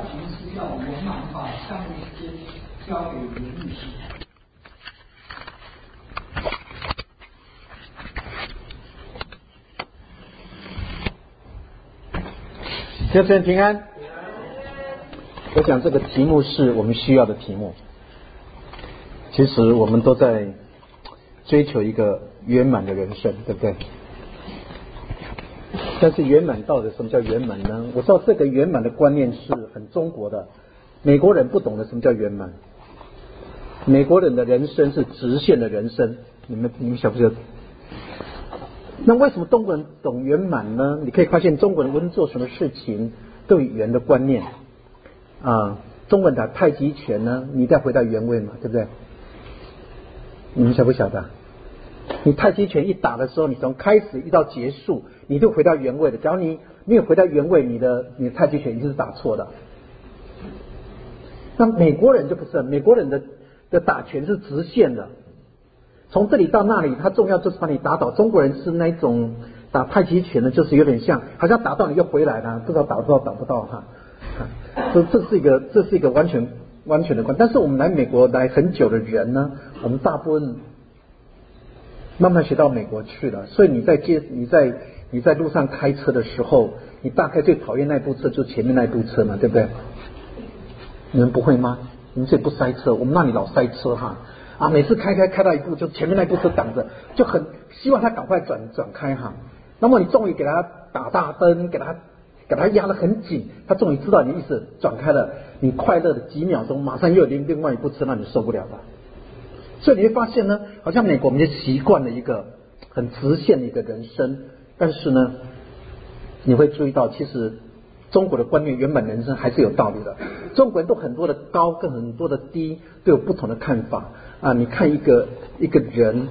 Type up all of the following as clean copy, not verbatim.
请需要圆满把项目时间交给袁律师。 先生平安。我想这个题目是我们需要的题目。其实我们都在追求一个圆满的人生，对不对？但是圆满到底什么叫圆满呢？我知道这个圆满的观念是很中国的，美国人不懂得什么叫圆满。美国人的人生是直线的人生，你们晓不晓得？那为什么中国人懂圆满呢？你可以发现中国人无论做什么事情都有圆的观念啊。中国人打太极拳呢，你一定要回到原位嘛，对不对？你们晓不晓得？你太极拳一打的时候，你从开始一到结束，你就回到原位的。假如你没有回到原位，你的太极拳一定是打错的。那美国人就不是，美国人的打拳是直线的，从这里到那里，他重要就是把你打倒。中国人是那种打太极拳的，就是有点像，好像打到你就回来了，不知道打不到打不到哈。这是一个完全的观。但是我们来美国来很久的人呢，我们大部分慢慢学到美国去了，所以你在路上开车的时候，你大概最讨厌那部车就是前面那部车嘛，对不对？你们不会吗？你们这里不塞车，我们那里老塞车哈。每次开到一步，就前面那部车挡着，就很希望他赶快转开哈。那么你终于给他打大灯，给他压得很紧，他终于知道你意思，转开了。你快乐的几秒钟，马上又有另外一部车让你受不了了。所以你会发现呢，好像美国我们就习惯了一个很直线的一个人生，但是呢，你会注意到，其实中国的观念圆满人生还是有道理的。中国人都很多的高跟很多的低都有不同的看法啊。你看一个人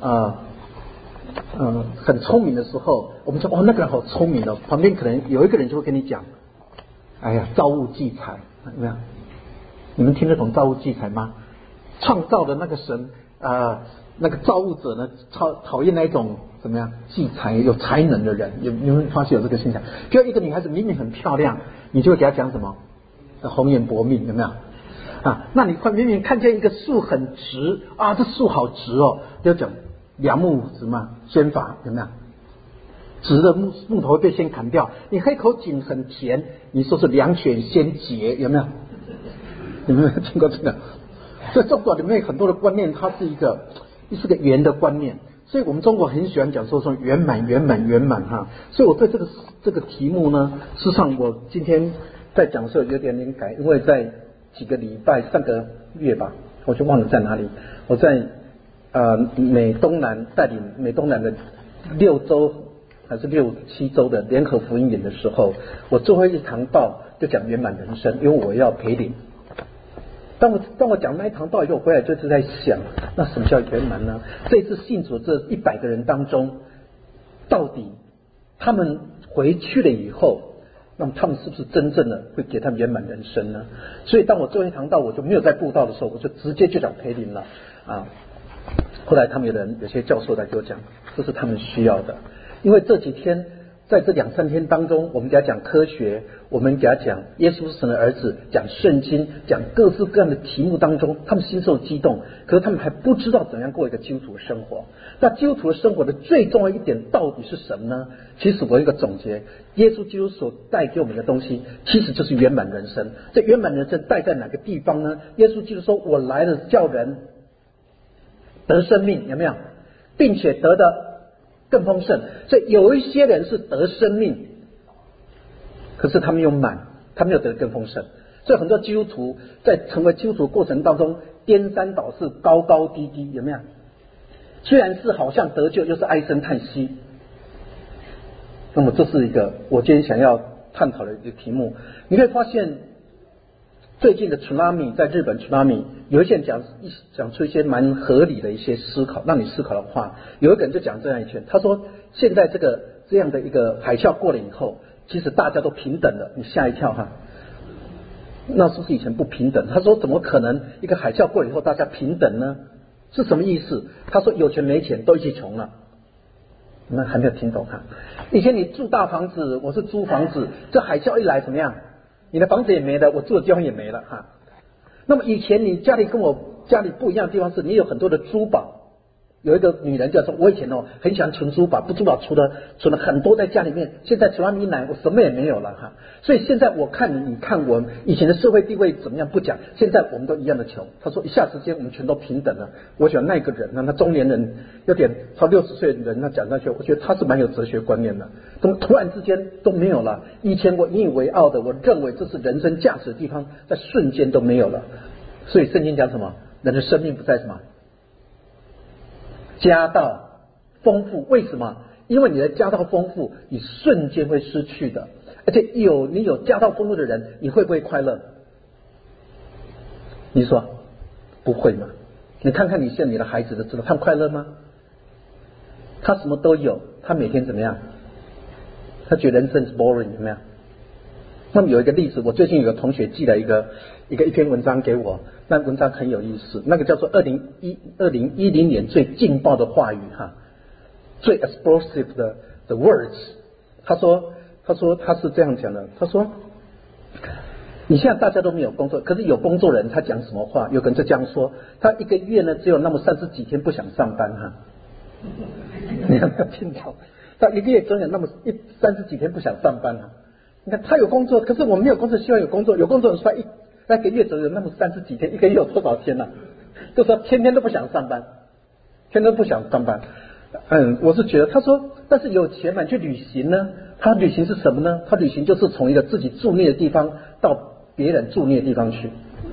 很聪明的时候，我们说那个人好聪明哦，旁边可能有一个人就会跟你讲，哎呀，造物忌财，有没有？你们听得懂造物忌财吗？创造的那个神那个造物者呢，讨厌那种怎么样忌财有才能的人。你们发现有这个现象？比如一个女孩子明明很漂亮，你就会给她讲什么红颜薄命，有没有那你明明看见一个树很直这树好直哦，就讲梁木直嘛，先法有没有？直的木头会被先砍掉。你喝一口井很甜，你说是两犬先结，有没有？有没有听过这个？在中国里面很多的观念，它是一个圆的观念，所以我们中国很喜欢讲说圆满哈。所以我对这个题目呢，事实上我今天在讲的时候有点改，因为在几个礼拜上个月吧，我就忘了在哪里，我在美东南带领美东南的6周还是6、7周的联合福音营的时候，我最后一堂道就讲圆满人生，因为我要陪领。当我讲那一堂道以后，回来就是在想，那什么叫圆满呢？这次信主这100个人当中，到底他们回去了以后，那么他们是不是真正的会给他们圆满人生呢？所以当我做一堂道，我就没有在布道的时候，我就直接就讲培灵了后来他们有些教授来给我讲，这是他们需要的，因为这几天在这2、3天当中，我们给他讲科学，我们给他讲耶稣是神的儿子，讲圣经，讲各式各样的题目当中，他们心受激动，可是他们还不知道怎样过一个基督徒的生活。那基督徒的生活的最重要一点到底是什么呢？其实我有一个总结，耶稣基督所带给我们的东西其实就是圆满人生。这圆满人生带在哪个地方呢？耶稣基督说，我来了叫人得生命，有没有？并且得的更丰盛。所以有一些人是得生命，可是他没有满，他没有得更丰盛。所以很多基督徒在成为基督徒过程当中颠三倒四，高高低低，有没有？虽然是好像得救，又是唉声叹息。那么这是一个我今天想要探讨的一个题目。你会发现最近的 tsunami 在日本 tsunami 有一些人讲出一些蛮合理的一些思考，让你思考的话，有一个人就讲这样一圈，他说现在这样的一个海啸过了以后，其实大家都平等了。你吓一跳哈，那是不是以前不平等？他说怎么可能一个海啸过了以后大家平等呢？是什么意思？他说有钱没钱都一起穷了。你们还没有听懂哈？以前你住大房子，我是租房子，这海啸一来怎么样？ 你的房子也没了，我住的地方也没了哈。那么以前你家里跟我家里不一样的地方是，你有很多的珠宝。有一个女人叫说，我以前很喜欢存珠宝，不珠宝存了很多在家里面，现在存完一来，我什么也没有了哈。所以现在我看你，你看我，以前的社会地位怎么样不讲，现在我们都一样的穷。他说一下之间我们全都平等了。我想那个人那中年人有点超60岁的人，他讲那些，我觉得他是蛮有哲学观念的。突然之间都没有了，以前我引以为傲的，我认为这是人生价值的地方，在瞬间都没有了。所以圣经讲什么？人的生命不在什么？家道丰富，为什么？因为你的家道丰富，你瞬间会失去的。而且你有家道丰富的人，你会不会快乐？你说不会吗？你看看你现在你的孩子都知道，他快乐吗？他什么都有，他每天怎么样？他觉得人生是 boring， 怎么样？那么有一个例子，我最近有个同学寄了一篇文章给我，那文章很有意思，那个叫做2010年最劲爆的话语哈，最 explosive 的 words。他说他是这样讲的，他说你现在大家都没有工作，可是有工作人他讲什么话？有个人就这样说，他一个月呢只有那么30几天不想上班哈，你有没有听到？他一个月总有那么30几天不想上班哈。你看他有工作，可是我没有工作，希望有工作。有工作人说那个月总有那么30几天，一个月有多少天呢？就说天天都不想上班，天天都不想上班。我是觉得他说，但是有钱嘛去旅行呢？他旅行是什么呢？他旅行就是从一个自己住腻的地方到别人住腻的地方去。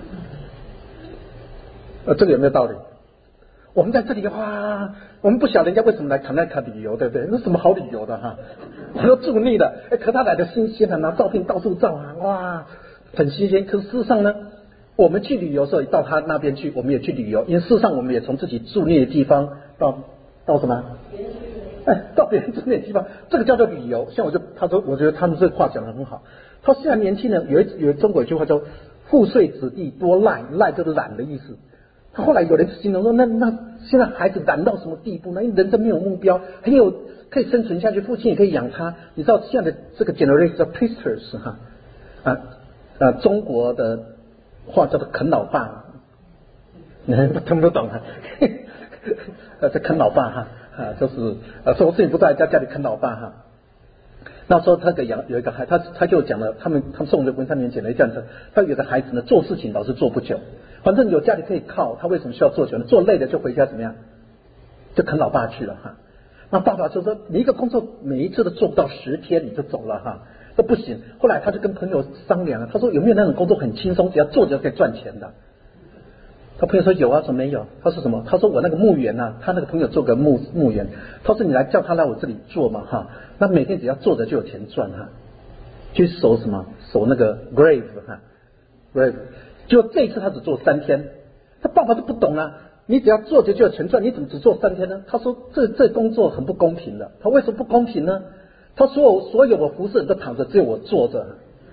这个有没有道理？我们在这里哇，我们不晓得人家为什么来卡旅游，对不对？那什么好旅游的哈？他说住腻了，可他来的新鲜啊，拿照片到处照啊，哇，很新鲜。可是事实上呢，我们去旅游的时候到他那边去，我们也去旅游，因为事实上我们也从自己住腻的地方到什么？到别人住腻的地方，这个叫做旅游。像他说，我觉得他们这话讲得很好。他说现在年轻人有中国有句话叫富贵子弟多赖，赖就是懒的意思。他后来有人形容说，那现在孩子懒到什么地步呢？因为人生没有目标，可以生存下去，父亲也可以养他。你知道现在的这个 generation 叫 twisters 哈，中国的话叫做啃老爸，听不懂啊？这啃老爸哈，就是什么事情不在家里啃老爸哈。那时候他有一个孩，他就讲了，他们送的文3年前的这样子，他有个孩子呢，做事情老是做不久，反正有家里可以靠，他为什么需要做久呢？做累了就回家怎么样？就啃老爸去了哈。那爸爸就说，你一个工作每一次都做不到10天你就走了哈，这不行。后来他就跟朋友商量，他说有没有那种工作很轻松，只要做就可以赚钱的？他朋友说有啊，说没有。他说什么？他说我那个墓园啊，他那个朋友做个墓园，他说你叫他来我这里做嘛哈，那每天只要做着就有钱赚哈，去守什么？守那个 grave 哈 grave。就这一次他只做3天，他爸爸就不懂啊，你只要做着就有钱赚，你怎么只做3天呢？他说这工作很不公平的。他为什么不公平呢？他说所有我服侍人都躺着，只有我坐着。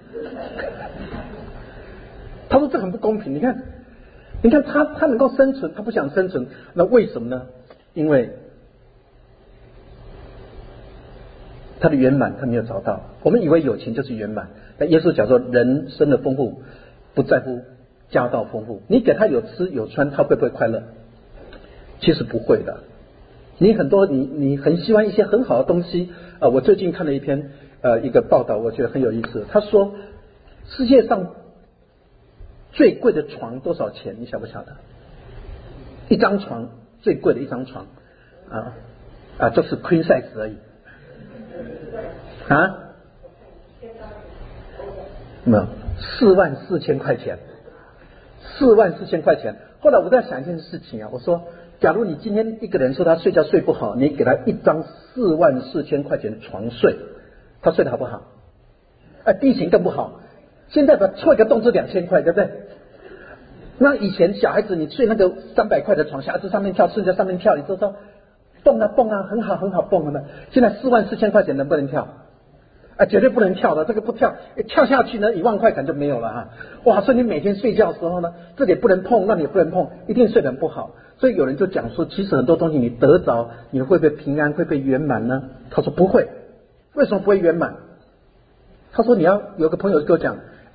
他说这很不公平，你看他能够生存，他不想生存，那为什么呢？因为他的圆满他没有找到。我们以为有钱就是圆满，但耶稣讲说人生的丰富不在乎家道丰富，你给他有吃有穿，他会不会快乐？其实不会的。你很希望一些很好的东西我最近看了一篇一个报道，我觉得很有意思。他说世界上最贵的床多少钱？你晓不晓得？一张床最贵的一张床就是 queen size 而已没有44000块钱，44000块钱。后来我在想一件事情我说假如你今天一个人说他睡觉睡不好，你给他一张44000块钱的床睡，他睡得好不好？地形更不好。现在把错一个动作2000块，对不对？那以前小孩子你睡那个300块的床，小孩子上面跳，顺着上面跳，你就说蹦啊，很好蹦的。现在44000块钱能不能跳？绝对不能跳的，这个不跳，跳下去呢1万块可能就没有了哈。哇，所以你每天睡觉的时候呢，这里也不能碰，那里也不能碰，一定睡得很不好。所以有人就讲说，其实很多东西你得着，你会不会平安，会不会圆满呢？他说不会。为什么不会圆满？他说你要有个朋友跟我讲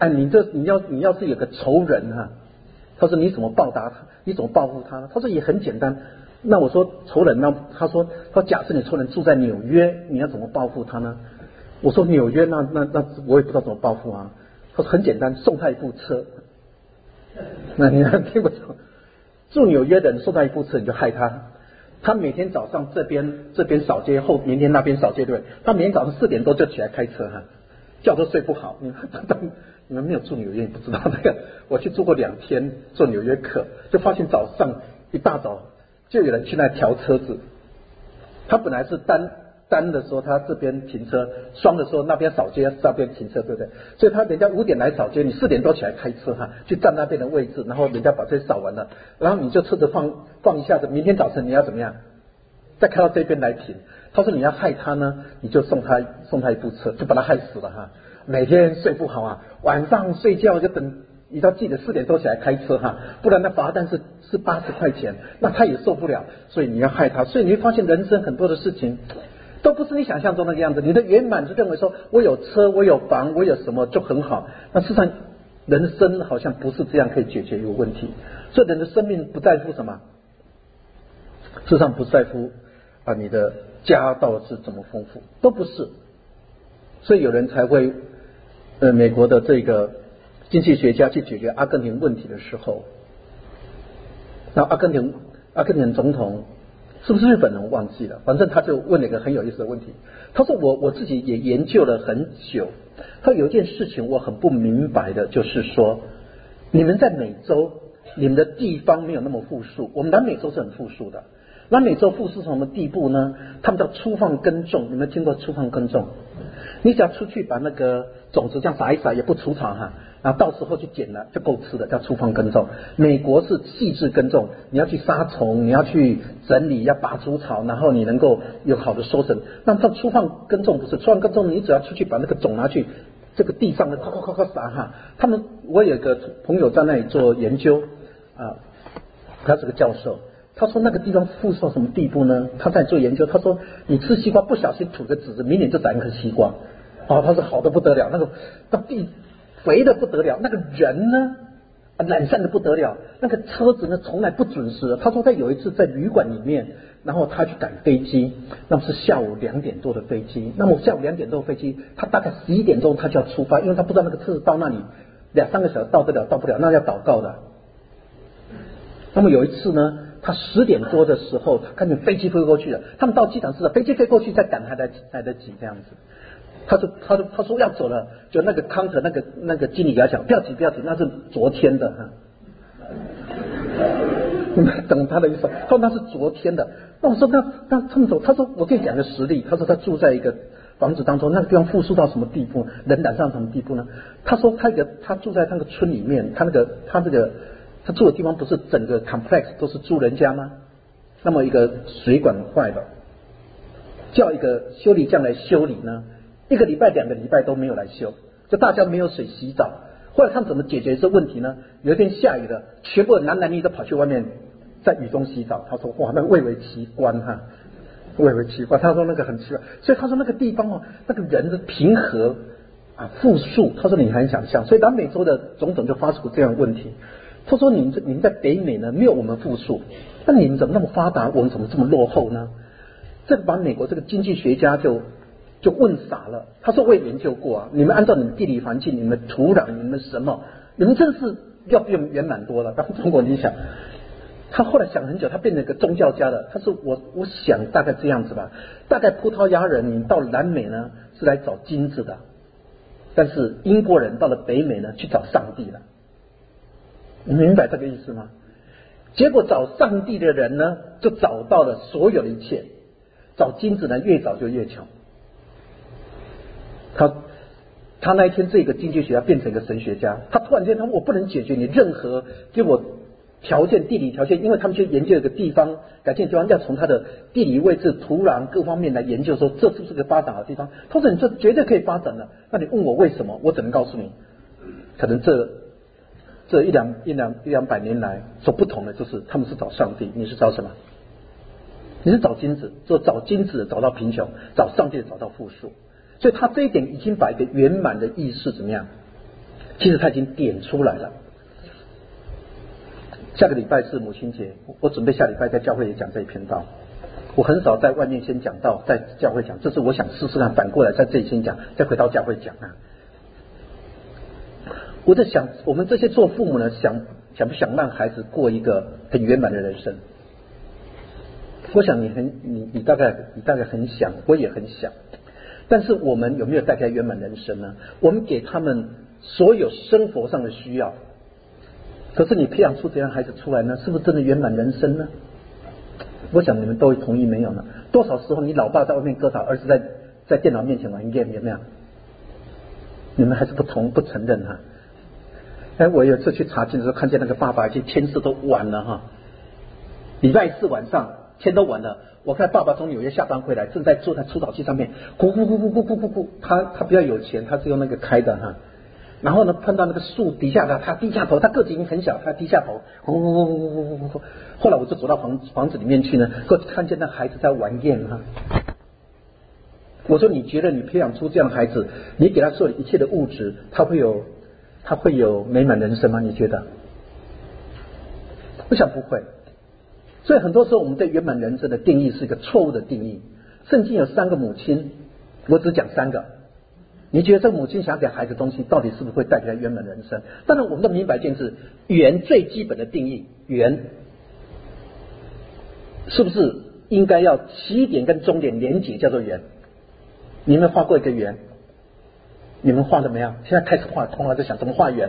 哎，你要是有个仇人哈，他说你怎么报答他？你怎么报复他？他说也很简单。那我说仇人呢？他说假设你仇人住在纽约，你要怎么报复他呢？我说纽约那我也不知道怎么报复啊。他说很简单，送他一部车。那你听不懂？住纽约的人送他一部车，你就害他。他每天早上这边扫街，明天那边扫街，对不对？他每天早上4点多就起来开车哈，觉都睡不好。你们没有住纽约，你不知道那个。我去住过2天做纽约客，就发现早上一大早就有人去那调车子。他本来是单的时候他这边停车，双的时候那边扫街，那边停车，对不对？所以他人家5点来扫街，你4点多起来开车哈，去占那边的位置，然后人家把这扫完了，然后你就车子放一下子，明天早晨你要怎么样？再开到这边来停。他说你要害他呢，你就送他一部车，就把他害死了哈。每天睡不好啊，晚上睡觉就等你到记得4点多起来开车哈，不然那罚单是80块钱，那他也受不了，所以你要害他。所以你会发现人生很多的事情都不是你想象中那个样子。你的圆满是认为说我有车，我有房，我有什么就很好，那事实上人生好像不是这样可以解决一个问题。所以人的生命不在乎什么，事实上不在乎你的家道是怎么丰富，都不是。所以有人才会美国的这个经济学家去解决阿根廷问题的时候，那阿根廷总统是不是日本人忘记了，反正他就问了一个很有意思的问题。他说我自己也研究了很久，他有一件事情我很不明白的，就是说你们在美洲，你们的地方没有那么富庶，我们南美洲是很富庶的。南美洲富庶到什么地步呢？他们叫粗放耕种，你们听过粗放耕种？你只要出去把那个种子这样撒一撒，也不除草哈，然后到时候去捡了就够吃的，叫粗放耕种。美国是细致耕种，你要去杀虫，你要去整理，要拔除草，然后你能够有好的收成。那到粗放耕种不是，粗放耕种你只要出去把那个种拿去这个地上的咔撒哈。我有个朋友在那里做研究他是个教授。他说那个地方富庶到什么地步呢？他在做研究，他说你吃西瓜不小心吐个籽子，明年就长一颗西瓜。他说好的不得了，那地肥的不得了，那个人呢懒散的不得了，那个车子呢从来不准时。他说他有一次在旅馆里面，然后他去赶飞机，那么是下午2点多的飞机，那么下午2点多的飞机，他大概11点钟他就要出发，因为他不知道那个车子到那里2-3个小时到得了到不了，那要祷告的。那么有一次呢，他10点多的时候，他看见飞机飞过去了，他们到机场是飞机飞过去再赶还来得及这样子。他说要走了，就那个counter那个经理给他讲不要急，那是昨天的等他的意思，他说那是昨天的。那我说那他们走，他说我跟你讲个实例，他说他住在一个房子当中，那个地方富庶到什么地步，人懒散到什么地步呢？他说他住在那个村里面，他住的地方不是整个 complex 都是住人家吗？那么一个水管坏了，叫一个修理匠来修理呢，1个礼拜2个礼拜都没有来修，就大家没有水洗澡。后来他们怎么解决这问题呢？有一天下雨了，全部男女都跑去外面在雨中洗澡。他说哇，那蔚为奇观哈，蔚为奇观。他说那个很奇怪，所以他说那个地方那个人的平和富庶，他说你很想象。所以南美洲的总统就发出这样的问题。他说你们在北美呢没有我们富庶，那你们怎么那么发达，我们怎么这么落后呢？这个把美国这个经济学家就问傻了。他说我也研究过你们按照你们地理环境，你们土壤，你们什么，你们真是要比我们圆满多了。当中国你想，他后来想很久，他变成一个宗教家了。他说我想大概这样子吧，大概葡萄牙人你到南美呢是来找金子的，但是英国人到了北美呢去找上帝了。你明白这个意思吗？结果找上帝的人呢就找到了所有的一切，找金子呢越早就越穷。他那一天这个经济学家变成一个神学家，他突然间他说我不能解决你任何给我条件地理条件，因为他们去研究一个地方改建地方要从它的地理位置土壤各方面来研究说这是不是个发展的地方。他说你这绝对可以发展的，那你问我为什么，我只能告诉你可能这100-200年来所不同的就是他们是找上帝，你是找什么？你是找金子，找金子找到贫穷，找上帝找到富庶。所以他这一点已经把一个圆满的意识怎么样其实他已经点出来了。下个礼拜是母亲节，我准备下礼拜在教会也讲这一篇道。我很少在外面先讲道，在教会讲，这是我想试试看，反过来在这里先讲，再回到教会讲啊。我在想，我们这些做父母呢，想不想让孩子过一个很圆满的人生？我想你大概很想，我也很想。但是我们有没有带给他圆满人生呢？我们给他们所有生活上的需要，可是你培养出这样孩子出来呢，是不是真的圆满人生呢？我想你们都会同意没有呢？多少时候你老爸在外面割草，儿子在电脑面前玩 game， 有没有？你们还是不承认哈？我有一次去查经的时候，看见那个爸爸已经天色都晚了哈，礼拜四晚上天都晚了，我看爸爸从纽约下班回来，正在坐在除草机上面，咕咕咕咕咕咕咕咕，他比较有钱，他是用那个开的哈。然后呢，碰到那个树底下的，他低下头，他个子已经很小，他低下头，呼呼呼呼呼呼呼。后来我就走到房子里面去呢，看见那孩子在玩 game 哈。我说，你觉得你培养出这样的孩子，你给他所有一切的物质，他会有美满人生吗？你觉得？我想不会。所以很多时候我们对圆满人生的定义是一个错误的定义。圣经有3个母亲，我只讲3个。你觉得这个母亲想给孩子东西，到底是不是会带给他圆满人生？当然，我们都明白一件事：圆最基本的定义，圆是不是应该要起点跟终点连结，叫做圆？你们画过一个圆？你们画了没有？现在开始画，通常在想怎么画圆？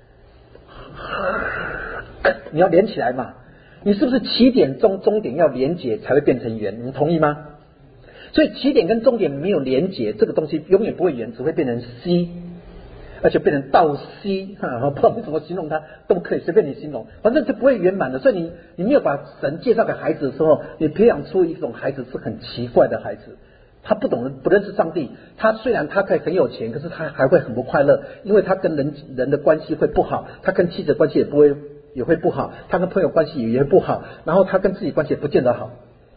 你要连起来嘛？你是不是起点终点要连结才会变成圆？你们同意吗？所以起点跟终点没有连结，这个东西永远不会圆，只会变成 C， 而且变成倒 C， 不知道怎么形容它，都可以随便你形容，反正是不会圆满的。所以你没有把神介绍给孩子的时候，你培养出一种孩子是很奇怪的孩子，他不认识上帝，他虽然他可以很有钱，可是他还会很不快乐，因为他跟人的关系会不好，他跟妻子关系也会不好，他跟朋友关系也会不好，然后他跟自己关系也不见得好。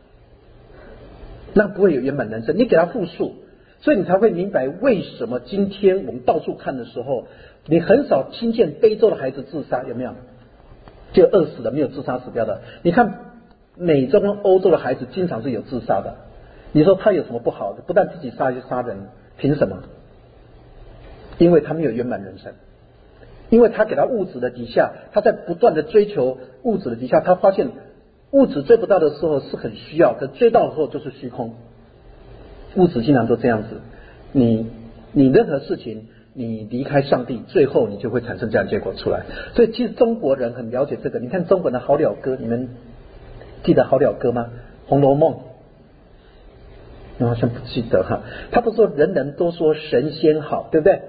那不会有圆满人生，你给他复数，所以你才会明白为什么今天我们到处看的时候，你很少听见非洲的孩子自杀，有没有？就饿死的，没有自杀死掉的。你看美洲跟欧洲的孩子经常是有自杀的，你说他有什么不好的？不但自己杀人，凭什么？因为他没有圆满人生，因为他给他物质的底下，他在不断的追求物质的底下，他发现物质追不到的时候是很需要，可追到的时候就是虚空。物质经常都这样子，你任何事情你离开上帝，最后你就会产生这样的结果出来。所以其实中国人很了解这个。你看中国的好了歌，你们记得好了歌吗？红楼梦，你好像不记得哈。他不说人人都说神仙好，对不对？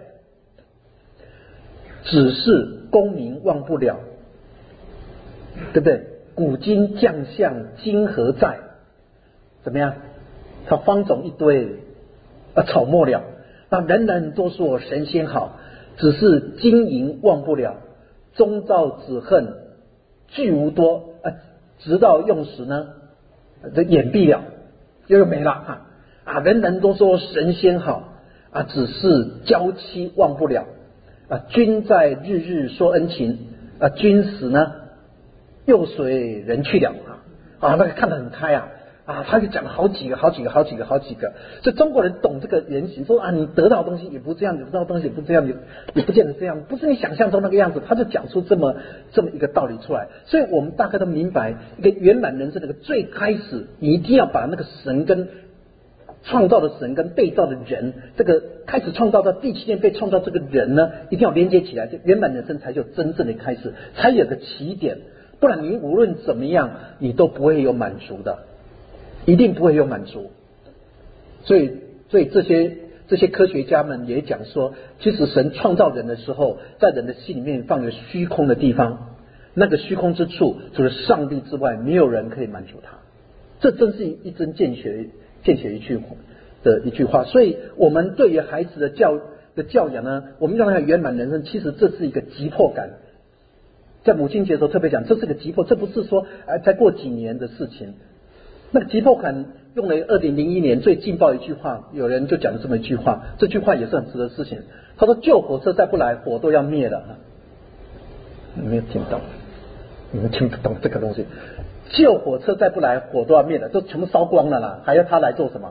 只是功名忘不了，对不对？古今将相今何在？怎么样？他方种一堆，草没了。那人人都说神仙好，只是金银忘不了。终朝只恨聚无多，直到用时呢，这眼闭了，又没了啊！人人都说神仙好只是娇妻忘不了君在日日说恩情君死呢？又随人去了那个看得很开他就讲了好几个，所以中国人懂这个原型，说你得到的东西也不这样，你得到的东西也不这样，也不见得这样，不是你想象中那个样子，他就讲出这么一个道理出来。所以我们大概都明白，一个圆满人生那个最开始，你一定要把那个神跟创造的神跟被造的人，这个开始创造到第7天被创造这个人呢，一定要连接起来，这圆满人生才有真正的开始，才有个起点。不然你无论怎么样，你都不会有满足的，一定不会有满足。所以这些科学家们也讲说，其实神创造人的时候，在人的心里面放了虚空的地方，那个虚空之处，除了上帝之外，没有人可以满足他。这真是一针见血一句话。所以我们对于孩子的教养呢，我们让他圆满人生，其实这是一个急迫感。在母亲节的时候特别讲，这是个急迫，这不是说再过几年的事情。那个急迫感用了2001年最劲爆一句话，有人就讲了这么一句话，这句话也是很值得思想。他说：“救火车再不来，火都要灭了。”你没有听懂？你们听不懂这个东西。救火车再不来，火都要灭了，都全部烧光了啦，还要他来做什么？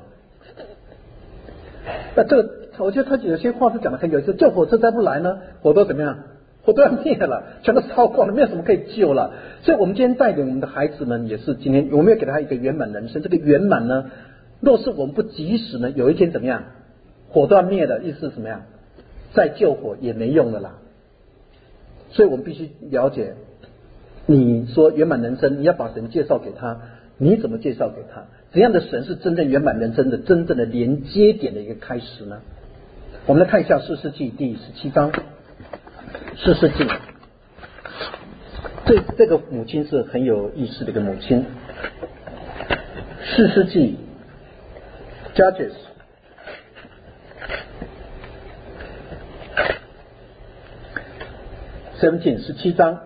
那这个，我觉得他有些话是讲的很有意思。救火车再不来呢，火都怎么样？火都要灭了，全都烧光了，没有什么可以救了。所以我们今天带给我们的孩子们，也是今天我们要给他一个圆满人生。这个圆满呢，若是我们不及时呢，有一天怎么样？火都要灭了，意思是什么样？再救火也没用了啦。所以我们必须了解，你说圆满人生，你要把神介绍给他，你怎么介绍给他？怎样的神是真正圆满人生的真正的连接点的一个开始呢？我们来看一下《士师记》第17章。士师记，这个母亲是很有意思的一个母亲。士师记 Judges 17章，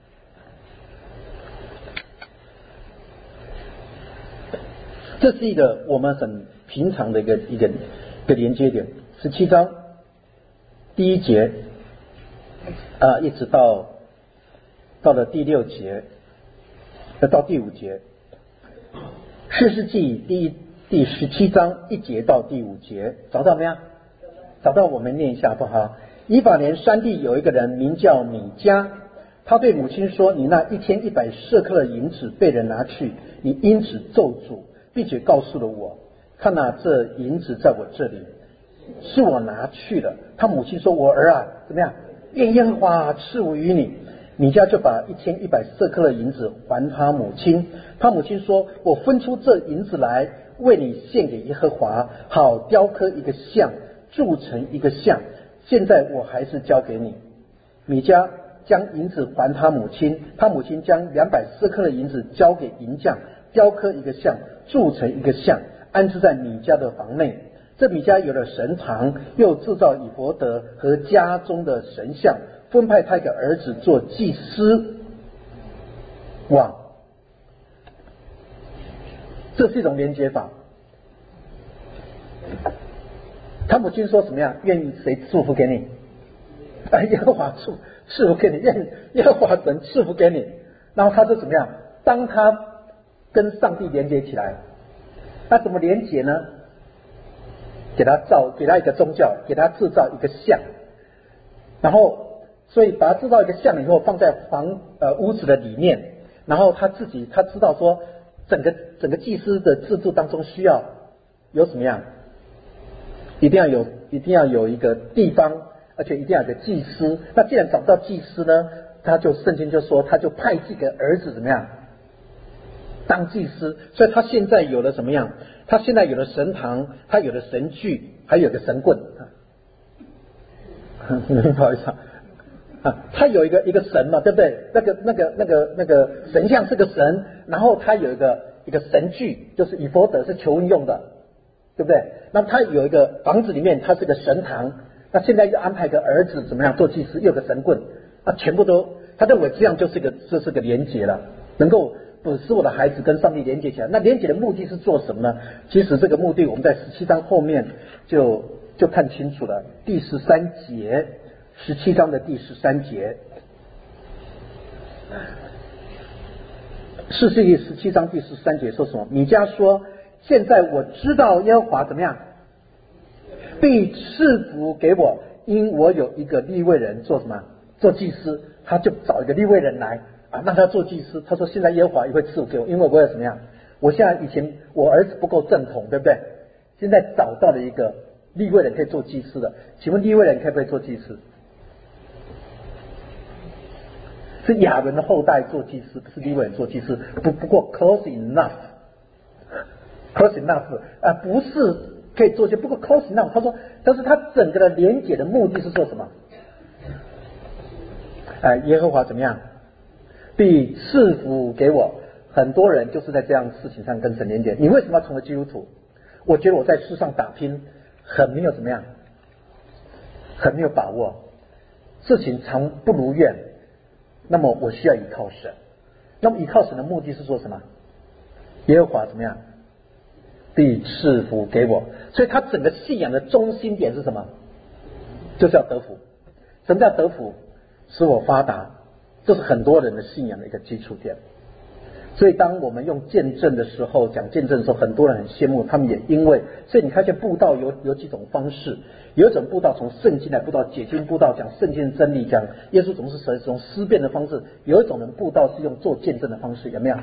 这是一个我们很平常的一个连接点。17章第1节一直到了第6节，到第5节。士师记第17章1节到第5节，找到没有？找到，我们念一下好不好？以法莲山地有一个人名叫米迦，他对母亲说：“你那1100舍客勒银子被人拿去，你因此咒诅，并且告诉了我，看这银子在我这里，是我拿去了。”他母亲说：“我儿啊，怎么样？愿耶和华赐福于你。”米迦就把1100舍客勒银子还他母亲。他母亲说：“我分出这银子来，为你献给耶和华，好雕刻一个像，铸成一个像。现在我还是交给你。”米迦将银子还他母亲，他母亲将200舍客勒银子交给银匠，雕刻一个像，铸成一个像，安置在米迦的房内。这米迦有了神堂，又制造以弗得和家中的神像，分派他一个儿子做祭司。哇，这是一种连接法。他母亲说什么样？愿意谁祝福给你？耶和华赐福给你，愿耶和华神赐福给你。然后他就怎么样？当他跟上帝连接起来，那怎么连接呢？给他一个宗教，给他制造一个像，然后所以把他制造一个像以后，放在屋子的里面，然后他知道说，整个祭司的制度当中需要有什么样，一定要有一个地方，而且一定要有个祭司。那既然找不到祭司呢，圣经就说他就派这个儿子怎么样当祭司。所以他现在有了什么样？他现在有了神堂，他有了神具，还有个神棍。不好意思他有一个神嘛，对不对？那个神像是个神，然后他有一个神具，就是以弗得是求婚用的，对不对？那他有一个房子里面，他是个神堂。那现在又安排个儿子怎么样做祭司，又有个神棍，全部都他认为这样这是个连结了，能够使我的孩子跟上帝连接起来。那连接的目的是做什么呢？其实这个目的我们在17章后面就看清楚了。第13节，17章的第13节，士师记17章第13节说什么？米迦说：“现在我知道耶和华怎么样，必赐福给我，因我有一个利未人做什么？做祭司。”他就找一个利未人来让他做祭司。他说：“现在耶和华也会赐福给我，因为我有什么样？我现在以前我儿子不够正统，对不对？现在找到了一个利未人可以做祭司的。请问利未人可不可以做祭司？是亚伦的后代做祭司，不是利未人做祭司。不过 close enough， 不是可以做祭司，不过 close enough。他说，但是他整个的连结的目的是做什么？耶和华怎么样？必赐福给我。很多人就是在这样的事情上跟神连结。你为什么要成为基督徒？我觉得我在世上打拼很没有怎么样，很没有把握，事情常不如愿，那么我需要依靠神。那么依靠神的目的是做什么？耶和华怎么样？ 必赐福给我。所以他整个信仰的中心点是什么？就是要得福。什么叫得福？使我发达，这是很多人的信仰的一个基础点。所以当我们用见证的时候，讲见证的时候，很多人很羡慕，他们也因为，所以你看见布道有几种方式，有一种布道从圣经来布道，解经布道，讲圣经的真理，讲耶稣总是使用思辨的方式；有一种人布道是用做见证的方式，有没有？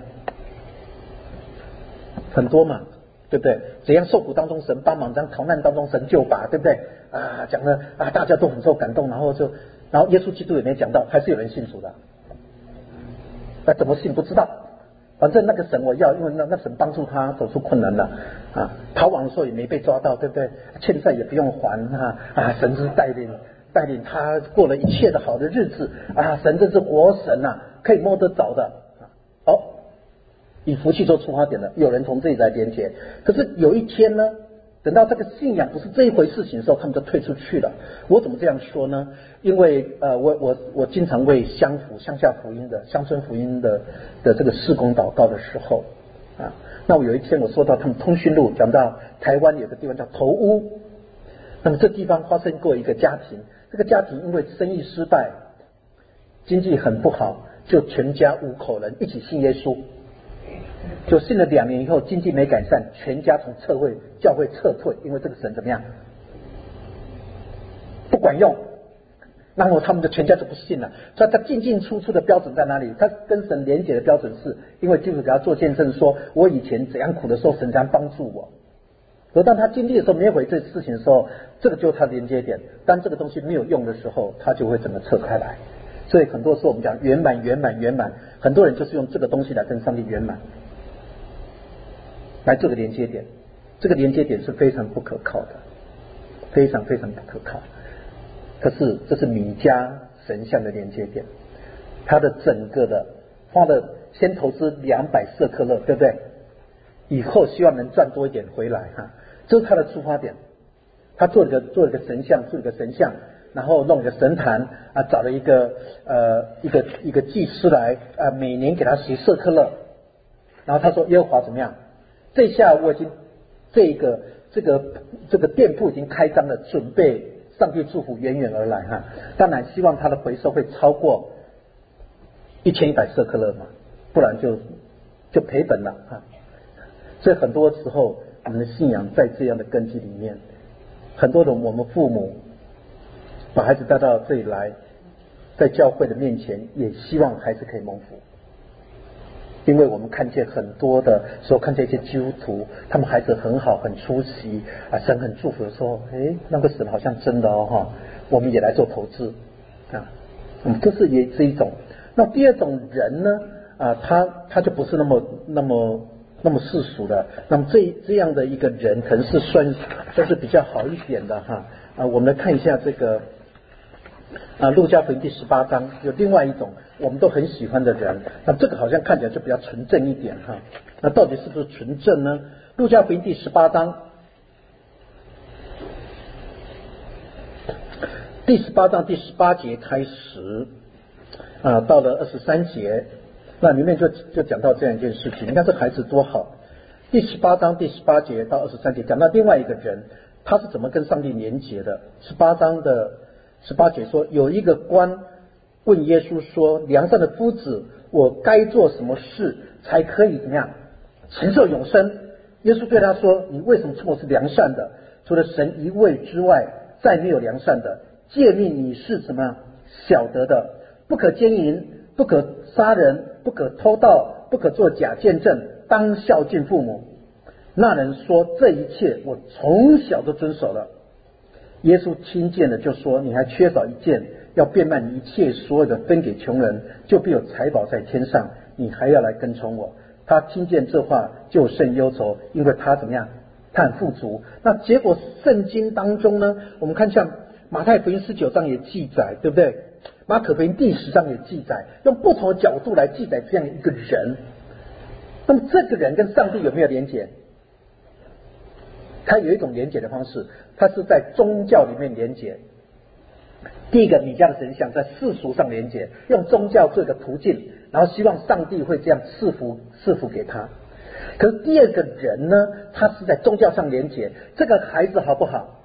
很多嘛，对不对？怎样受苦当中神帮忙，怎样逃难当中神救拔，对不对？讲了大家都很受感动，然后耶稣基督也没讲到，还是有人信主的。怎么信不知道，反正那个神我要，因为那神帮助他走出困难了逃亡的时候也没被抓到，对不对？欠债也不用还神是带领他过了一切的好的日子神真是活神可以摸得着的以福气做出发点的，有人从这里来连结。可是有一天呢，等到这个信仰不是这一回事情的时候，他们就退出去了。我怎么这样说呢？因为我经常为乡下福音的乡村福音的这个事工祷告的时候那我有一天我说到他们通讯录，讲到台湾有个地方叫头屋，那么这地方发生过一个家庭，这个家庭因为生意失败，经济很不好，就全家5口人一起信耶稣。就信了2年以后，经济没改善，全家从教会撤退，因为这个神怎么样不管用，然后他们的全家就不信了。所以他进出的标准在哪里？他跟神连结的标准是因为基督给他做见证说，我以前怎样苦的时候神怎样帮助我。而当他经历的时候，没有回这事情的时候，这个就是他的连接点。当这个东西没有用的时候，他就会整个撤开来。所以很多时候我们讲圆满，很多人就是用这个东西来跟上帝圆满，来做个连接点。这个连接点是非常不可靠的，非常非常不可靠。可是这是米迦神像的连接点，他的整个的花了先投资200舍客勒，对不对？以后希望能赚多一点回来这是他的出发点。他做了个神像，然后弄个神坛找了一个祭司来每年给他洗舍客勒。然后他说耶和华怎么样？这下我已经这个店铺已经开张了，准备上帝祝福远远而来当然希望他的回收会超过1100舍客勒嘛，不然就赔本了所以很多时候我们的信仰在这样的根基里面，很多人我们父母把孩子带到这里来，在教会的面前也希望孩子可以蒙福。因为我们看见很多的时候，看见一些基督徒他们孩子很好很出息神很祝福的时候，那个神好像真的我们也来做投资这是也是一种。那第二种人呢他就不是那么世俗的。那么这样的一个人可能是算是比较好一点的我们来看一下这个路加福音第18章，有另外一种我们都很喜欢的人，那这个好像看起来就比较纯正一点那到底是不是纯正呢？路加福音第18章第18节开始到了23节，那里面就讲到这样一件事情。你看这孩子多好，第18章第18节到23节讲到另外一个人他是怎么跟上帝连结的。18章的18节说，有一个官问耶稣说，良善的夫子，我该做什么事才可以怎么样承受永生？耶稣对他说，你为什么称我是良善的？除了神一位之外，再没有良善的。诫命你是什么晓得的？不可奸淫，不可杀人，不可偷盗，不可作假见证，当孝敬父母。那人说，这一切我从小都遵守了。耶稣听见了就说，你还缺少一件，要变卖你一切所有的分给穷人，就必有财宝在天上，你还要来跟从我。他听见这话就甚忧愁，因为他怎么样？他很富足。那结果圣经当中呢，我们看像马太福音19章也记载，对不对？马可福音第10章也记载，用不同的角度来记载这样一个人。那么这个人跟上帝有没有连结？他有一种连结的方式，他是在宗教里面连结。第一个，米迦的神像在世俗上连结，用宗教做一个途径，然后希望上帝会这样赐福给他。 可是第二个人呢，他是在宗教上连结，这个孩子好不好？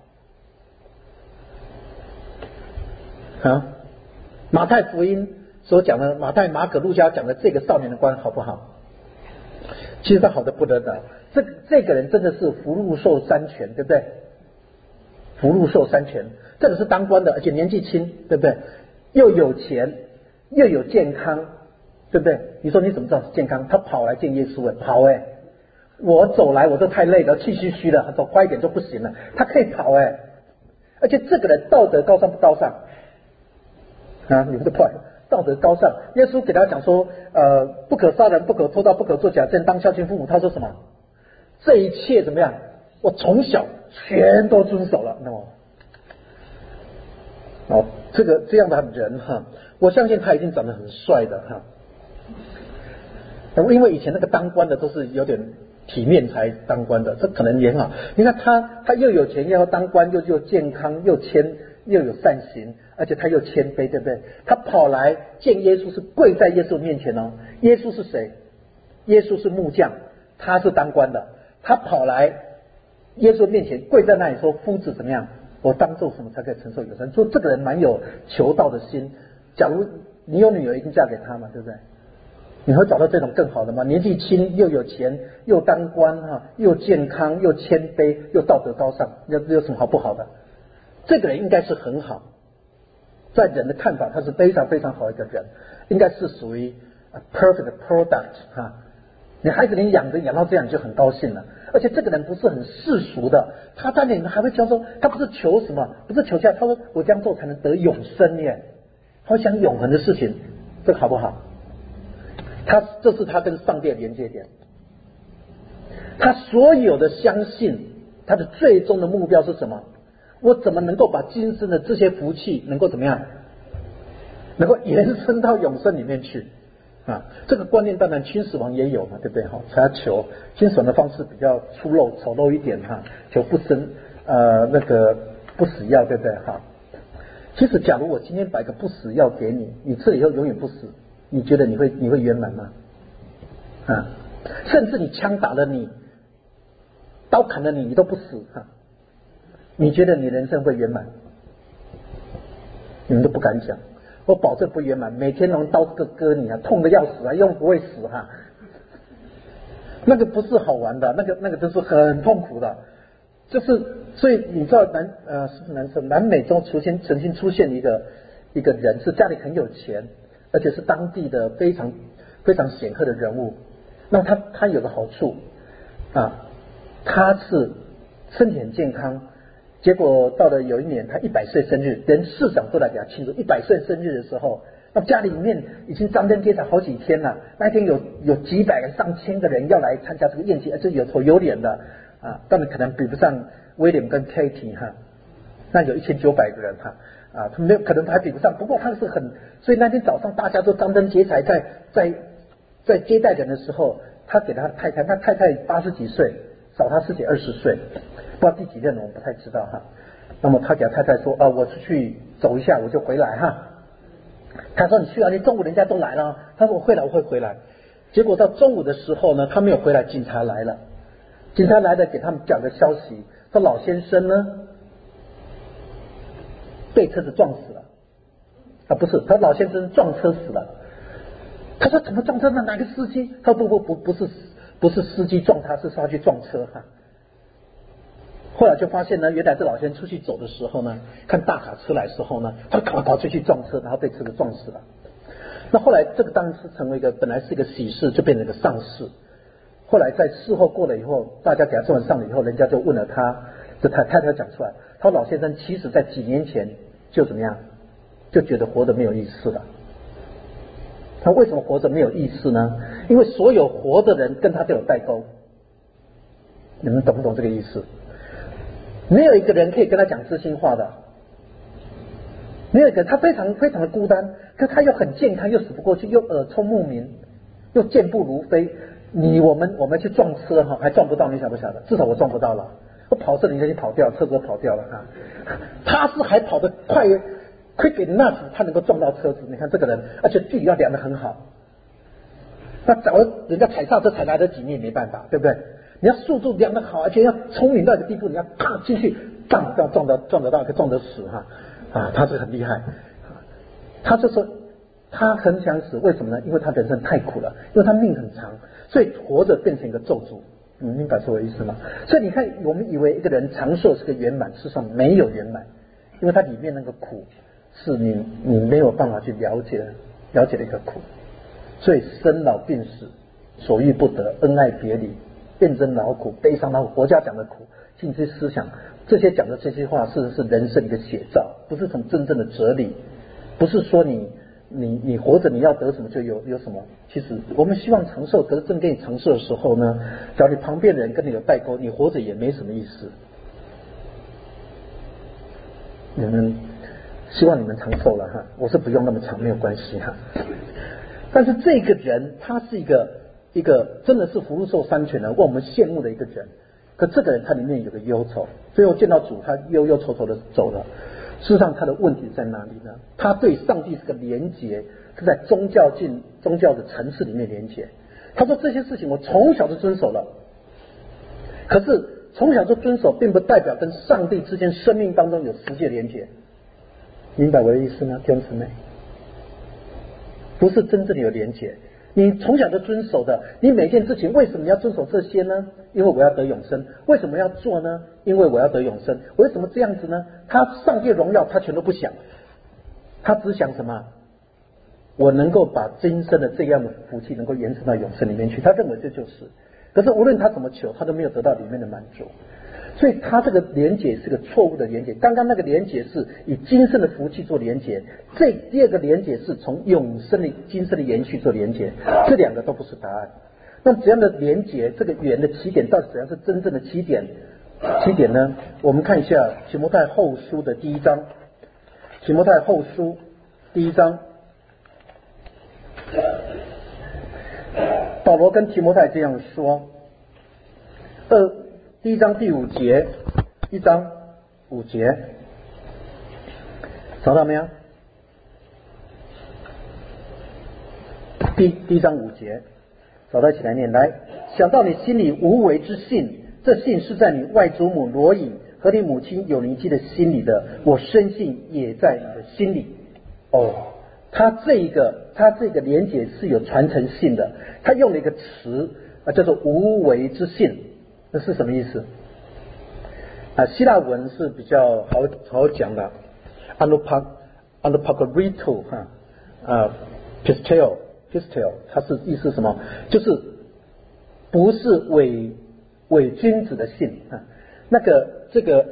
啊，马太福音所讲的，马太、马可、路加讲的这个少年的官好不好？其实他好的不得了，这个人真的是福禄寿三全，对不对？福禄寿三全，这个是当官的，而且年纪轻，对不对？又有钱，又有健康，对不对？你说你怎么知道是健康？他跑来见耶稣，跑我走来我都太累了，气吁吁的，走快一点就不行了。他可以跑而且这个人道德高尚不高尚啊？你们都不道德高尚。耶稣给他讲说，不可杀人，不可偷盗，不可作假证，当孝敬父母。他说什么？这一切怎么样？我从小全都遵守了。这样的人哈，我相信他一定长得很帅的哈。因为以前那个当官的都是有点体面才当官的，这可能也好。你看他又有钱，又要当官，又健康，又有善行，而且他又谦卑，对不对？他跑来见耶稣，是跪在耶稣面前哦。耶稣是谁？耶稣是木匠，他是当官的。他跑来耶稣面前跪在那里说：“夫子怎么样？我当做什么才可以承受永生？”说这个人蛮有求道的心。假如你有女儿，一定嫁给他嘛，对不对？你会找到这种更好的吗？年纪轻又有钱又当官又健康又谦卑又道德高尚，有什么好不好的？这个人应该是很好，在人的看法他是非常非常好的一个人，应该是属于 perfect product 你孩子你养到这样你就很高兴了。而且这个人不是很世俗的，他在里面还会教说，他不是求什么，不是求家，他说我这样做才能得永生耶，他会想永恒的事情，这个好不好？这是他跟上帝的连接点。他所有的相信，他的最终的目标是什么？我怎么能够把今生的这些福气能够怎么样，能够延伸到永生里面去这个观念当然秦始皇也有嘛，对不对？才要求秦始皇的方式比较粗陋丑陋一点求不生那个不死药，对不对？其实假如我今天摆个不死药给你，你吃了以后永远不死，你觉得你会圆满吗？甚至你枪打了你，刀砍了你，你都不死你觉得你人生会圆满？你们都不敢讲，我保证不圆满。每天用刀割你痛得要死又不会死那个不是好玩的，那个真是很痛苦的。所以你知道是不是男生？南美洲曾经出现一个人，是家里很有钱，而且是当地的非常非常显赫的人物。那他有个好处他是身体很健康。结果到了有一年他100岁生日，连市长都来给他庆祝。100岁生日的时候，那家里面已经张灯结彩好几天了。那天有几百个上千个人要来参加这个宴席，而且有头有脸的当然可能比不上威廉跟 Katie 那有1900个人他没有，可能还比不上。不过他是所以那天早上大家都张灯结彩在接待人的时候，他给他太太80几岁，少他自己20岁。不知道第几任我们不太知道那么他给他太太说我出去走一下我就回来他说你去你中午人家都来了。他说我会回来。结果到中午的时候呢，他没有回来，警察来了给他们讲个消息，说老先生呢被车子撞死了不是，他老先生撞车死了。他说怎么撞车呢？哪个司机？他说不是司机撞他，是他去撞车后来就发现呢，原来这老先生出去走的时候呢，看大卡车来的时候呢，他赶快跑出去撞车，然后被车子撞死了。那后来这个当然是成为本来是一个喜事，就变成一个丧事。后来在事后过了以后，大家给他做完丧礼以后，人家就问了他，这太太讲出来，他说老先生其实在几年前就怎么样，就觉得活得没有意思了。他为什么活着没有意思呢？因为所有活的人跟他都有代沟。你们懂不懂这个意思？没有一个人可以跟他讲知心话的，没有一个，他非常非常的孤单，可他又很健康，又死不过去，又耳聪目明，又健步如飞。我们去撞车还撞不到，你晓不晓得？至少我撞不到了，我跑车人家就跑掉，车子都跑掉了他是还跑得快，quick enough，他能够撞到车子。你看这个人，而且距离要量得很好。 那假如人家踩刹车踩来得及，你也没办法，对不对？你要速度量得好，而且要聪明到一个地步，你要啪进去，撞得到，可以撞得死他是很厉害。他就说他很想死，为什么呢？因为他人生太苦了，因为他命很长，所以活着变成一个咒诅。你明白我的意思吗？所以你看，我们以为一个人长寿是个圆满，事实上没有圆满，因为它里面那个苦是你没有办法去了解的一个苦。所以生老病死、所欲不得、恩爱别离、厌憎劳苦、悲伤劳苦，佛家讲的苦，尽这些思想，这些讲的这些话，事实是人生的一个写照，不是从真正的哲理，不是说你活着你要得什么就有什么。其实我们希望长寿，可是真给你长寿的时候呢，只要你旁边的人跟你有代沟，你活着也没什么意思。你们希望你们长寿了哈，我是不用那么长，没有关系哈。但是这个人他是一个真的是福禄寿三全的，为我们羡慕的一个人。可这个人他里面有个忧愁，最后见到主，他忧忧愁愁的走了。事实上他的问题在哪里呢？他对上帝是个连结，是在宗教的层次里面连结。他说这些事情我从小就遵守了，可是从小就遵守并不代表跟上帝之间生命当中有实际的连结。明白我的意思吗，弟兄姊妹？不是真正的有连结。你从小就遵守的，你每件事情为什么要遵守这些呢？因为我要得永生。为什么要做呢？因为我要得永生。为什么这样子呢？他上帝荣耀他全都不想，他只想什么？我能够把今生的这样的福气能够延伸到永生里面去，他认为这就是。可是无论他怎么求，他都没有得到里面的满足。所以他这个连结是个错误的连结。刚刚那个连结是以今生的福气做连结，这第二个连结是从永生的今生的延续做连结，这两个都不是答案。那怎样的连结？这个圆的起点到底怎样是真正的起点？起点呢？我们看一下提摩太后书的第一章。提摩太后书第一章，保罗跟提摩太这样说：第一章第5节，1章5节，找到没有？第一章5节，找到一起来念。来，想到你心里无为之信，这信是在你外祖母罗以和你母亲有尼基的心里的，我深信也在你的心里。他这个连结是有传承性的，他用了一个词叫做无为之信。那是什么意思？希腊文是比较好讲的 ，anupagorito pistel， 它是意思什么？就是不是伪君子的信啊。那个这个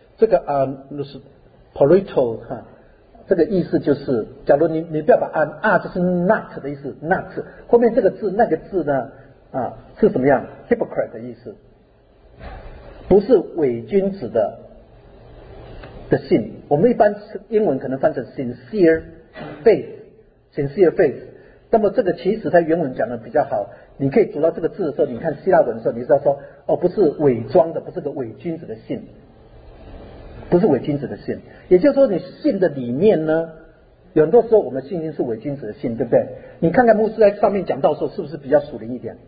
porito 这个意思就是，假如你不要把就是 not 的意思 ，not 后面这个字那个字呢是什么样 ？hypocrite 的意思。不是伪君子的信，我们一般英文可能翻成 sincere faith。那么这个其实它原文讲的比较好，你可以读到这个字的时候，你看希腊文的时候，你知道说不是伪装的，不是个伪君子的信，不是伪君子的信。也就是说，你信的里面呢，有很多时候我们信心是伪君子的信，对不对？你看看牧师在上面讲到的时候，是不是比较属灵一点？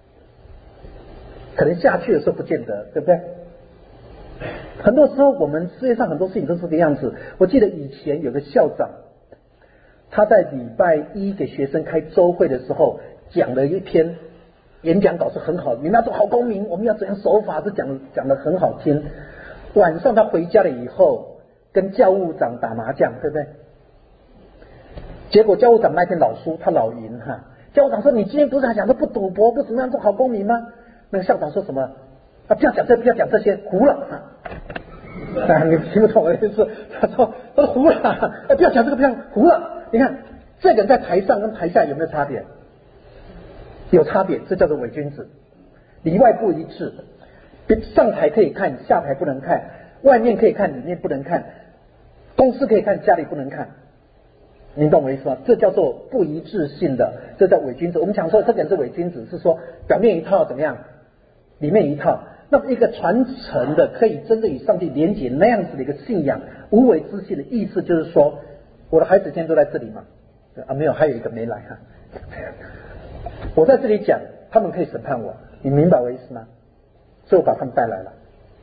可能下去的时候不见得，对不对？很多时候我们世界上很多事情都是这个样子。我记得以前有个校长，他在礼拜一给学生开周会的时候，讲了一篇演讲稿是很好，你们要做好公民，我们要怎样守法，是讲得很好听。晚上他回家了以后，跟教务长打麻将，对不对？结果教务长那天老输，他老赢哈。教务长说：“你今天不是还讲说不赌博，不怎么样做好公民吗？”那个校长说什么？不要讲这些，胡了你听不懂我的意思？他说胡了，不要讲这个，不要胡了。你看这个人在台上跟台下有没有差别？有差别，这叫做伪君子，里外不一致。上台可以看，下台不能看；外面可以看，里面不能看；公司可以看，家里不能看。你懂我意思吗？这叫做不一致性的，这叫伪君子。我们讲说这个人是伪君子，是说表面一套怎么样，里面一套。那么一个传承的可以真正与上帝连结那样子的一个信仰，无为之信的意思就是说，我的孩子今天都在这里嘛？没有，还有一个没来我在这里讲，他们可以审判我，你明白我意思吗？所以我把他们带来了。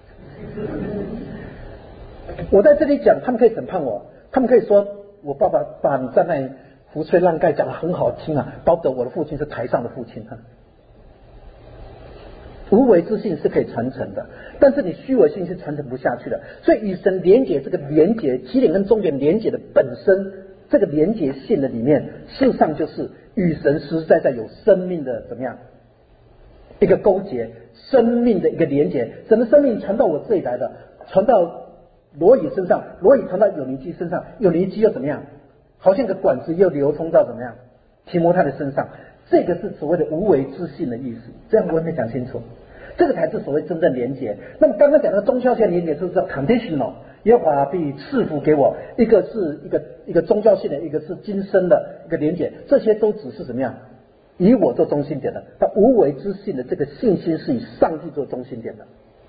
我在这里讲，他们可以审判我，他们可以说我爸爸把你在那里胡吹乱盖讲得很好听啊，包括我的父亲是台上的父亲啊。无为之性是可以传承的，但是你虚伪性是传承不下去的。所以与神连结，这个连结起点跟终点连结的本身，这个连结性的里面，事实上就是与神实实在在有生命的怎么样一个勾结，生命的一个连结。神的生命传到我这里来的，传到罗以身上，罗以传到有尼基身上，有尼基又怎么样？好像个管子又流通到怎么样？提摩太的身上。这个是所谓的无为之性的意思，这样我也没讲清楚。这个才是所谓真正连结。那么刚刚讲的宗教性连结是叫 conditional， 耶和华必赐福给我，一个是一个宗教性的，一个是今生的一个连结，这些都只是怎么样？以我做中心点的。它无为之性的这个信心是以上帝做中心点的，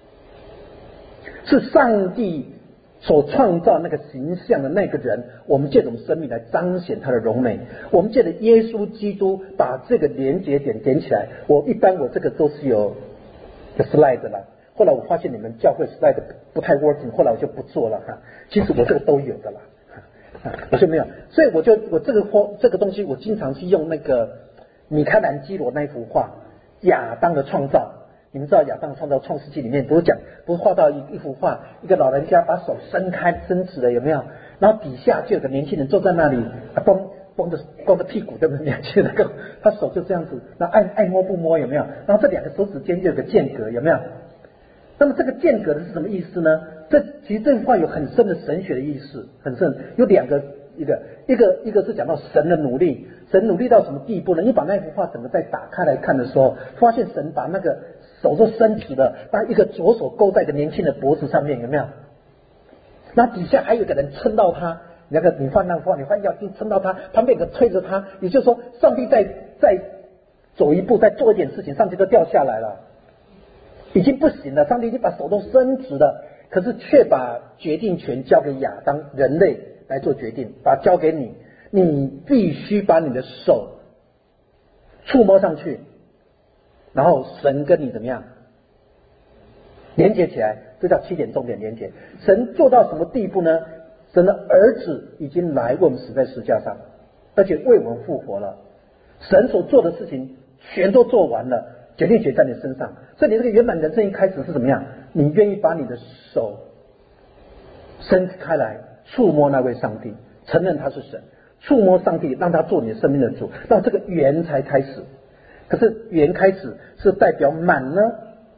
是上帝所创造那个形象的那个人，我们借着生命来彰显他的荣美。我们借着耶稣基督把这个连结点点起来。我这个都是有slide 了，后来我发现你们教会 slide 不太 working， 后来我就不做了哈。其实我这个都有的了，我就没有，所以我这个东西我经常去用那个米开朗基罗那一幅画亚当的创造。你们知道亚当创造创世纪里面不是画到一幅画，一个老人家把手伸直了，有没有？然后底下就有个年轻人坐在那里，光着屁股，对不对？年轻人那个他手就这样子，那爱摸不摸，有没有？然后这两个手指间就有个间隔，有没有？那么这个间隔的是什么意思呢？其实这句话有很深的神学的意思，很深。有两个，一个是讲到神的努力，神努力到什么地步呢？你把那幅画整个再打开来看的时候，发现神把那个手都伸直了，把一个左手勾在一个年轻的脖子上面，有没有？那底下还有一个人撑到他，你放那幅画，你发现要撑到他，旁边有个推着他，也就是说，上帝再走一步，再做一点事情，上帝都掉下来了，已经不行了。上帝已经把手都伸直了，可是却把决定权交给亚当人类来做决定，把交给你，你必须把你的手触摸上去，然后神跟你怎么样连接起来，这叫7点重点连接。神做到什么地步呢？神的儿子已经来为我们死在十字架上，而且为我们复活了。神所做的事情全都做完了，决定权在你身上。所以你这个圆满人生一开始是怎么样？你愿意把你的手伸开来触摸那位上帝，承认他是神，触摸上帝，让他做你的生命的主，让这个圆才开始。可是圆开始是代表满呢？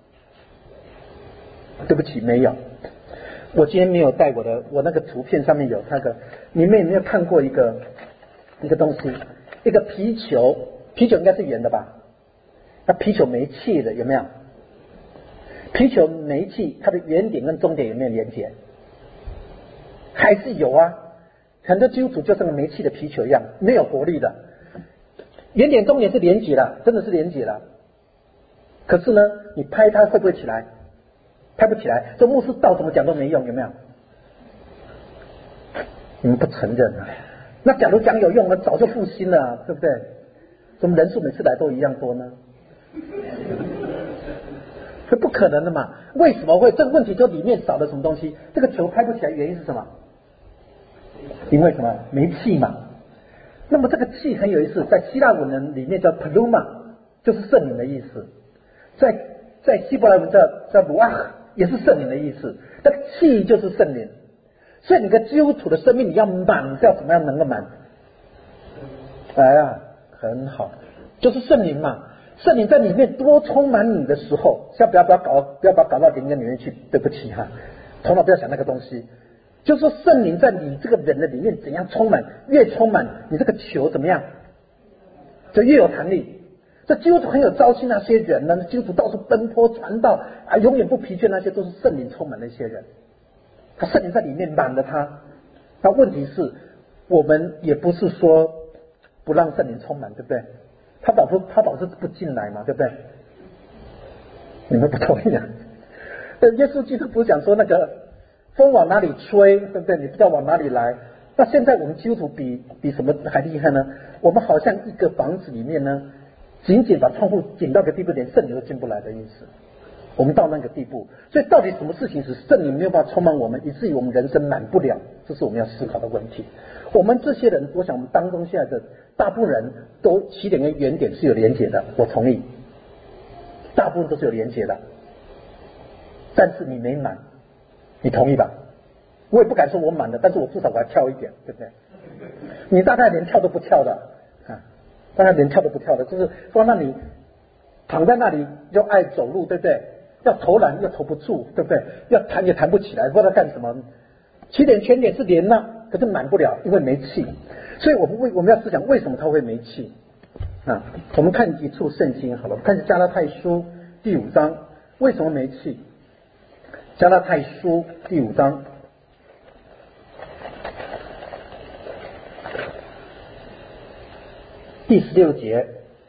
对不起，没有。我今天没有带我那个图片上面有那个，你们有没有看过一个东西？一个皮球应该是圆的吧？那皮球没气的，有没有？皮球没气，它的原点跟终点有没有连接？还是有啊。很多基督徒就像个没气的皮球一样，没有活力的。原点终点是连接了，真的是连接了。可是呢，你拍它会不会起来？拍不起来。这牧师道怎么讲都没用，有没有？你们不承认啊？那假如讲有用，我早就复兴了，对不对？怎么人数每次来都一样多呢？这不可能的嘛？为什么会？这个问题就里面少了什么东西？这个球拍不起来，原因是什么？因为什么？没气嘛。那么这个气很有意思，在希腊文里面叫 pneuma， 就是圣灵的意思。在希伯来文叫 ruach， 也是圣灵的意思。那个气就是圣灵。所以你的基督徒的生命你要满，是要怎么样能够满？哎呀，很好，就是圣灵嘛。圣灵在里面多充满你的时候，不要把它搞到灵里面去，对不起哈，头脑不要想那个东西。就是说圣灵在你这个人的里面怎样充满，越充满你这个球怎么样，就越有弹力。这基督徒很有朝气，那些人呢，基督徒到处奔波传道啊，永远不疲倦，那些都是圣灵充满的一些人。他圣灵在里面满了他。那问题是我们也不是说不让圣灵充满，对不对？他导致不进来嘛，对不对？你们不同意啊？耶稣基督不是讲说那个风往哪里吹，对不对？你不知道往哪里来。那现在我们基督徒比什么还厉害呢？我们好像一个房子里面呢， 紧紧把窗户紧到个地步，连圣灵都进不来的意思。我们到那个地步，所以到底什么事情使圣灵没有办法充满我们，以至于我们人生满不了，这是我们要思考的问题。我们这些人，我想我们当中现在的大部分人都起点跟原点是有连结的，我同意，大部分都是有连结的，但是你没满，你同意吧？我也不敢说我满了，但是我至少我要跳一点，对不对？你大概连跳都不跳的啊，大概连跳都不跳的，就是说那你躺在那里又爱走路，对不对？要投篮又投不住，对不对？要弹也弹不起来，不知道干什么。起点全点是连了，可是满不了，因为没气。所以我们要思想为什么他会没气啊？我们看几处圣经好了，看加拉太书第5章，为什么没气？加拉太书第5章第16节，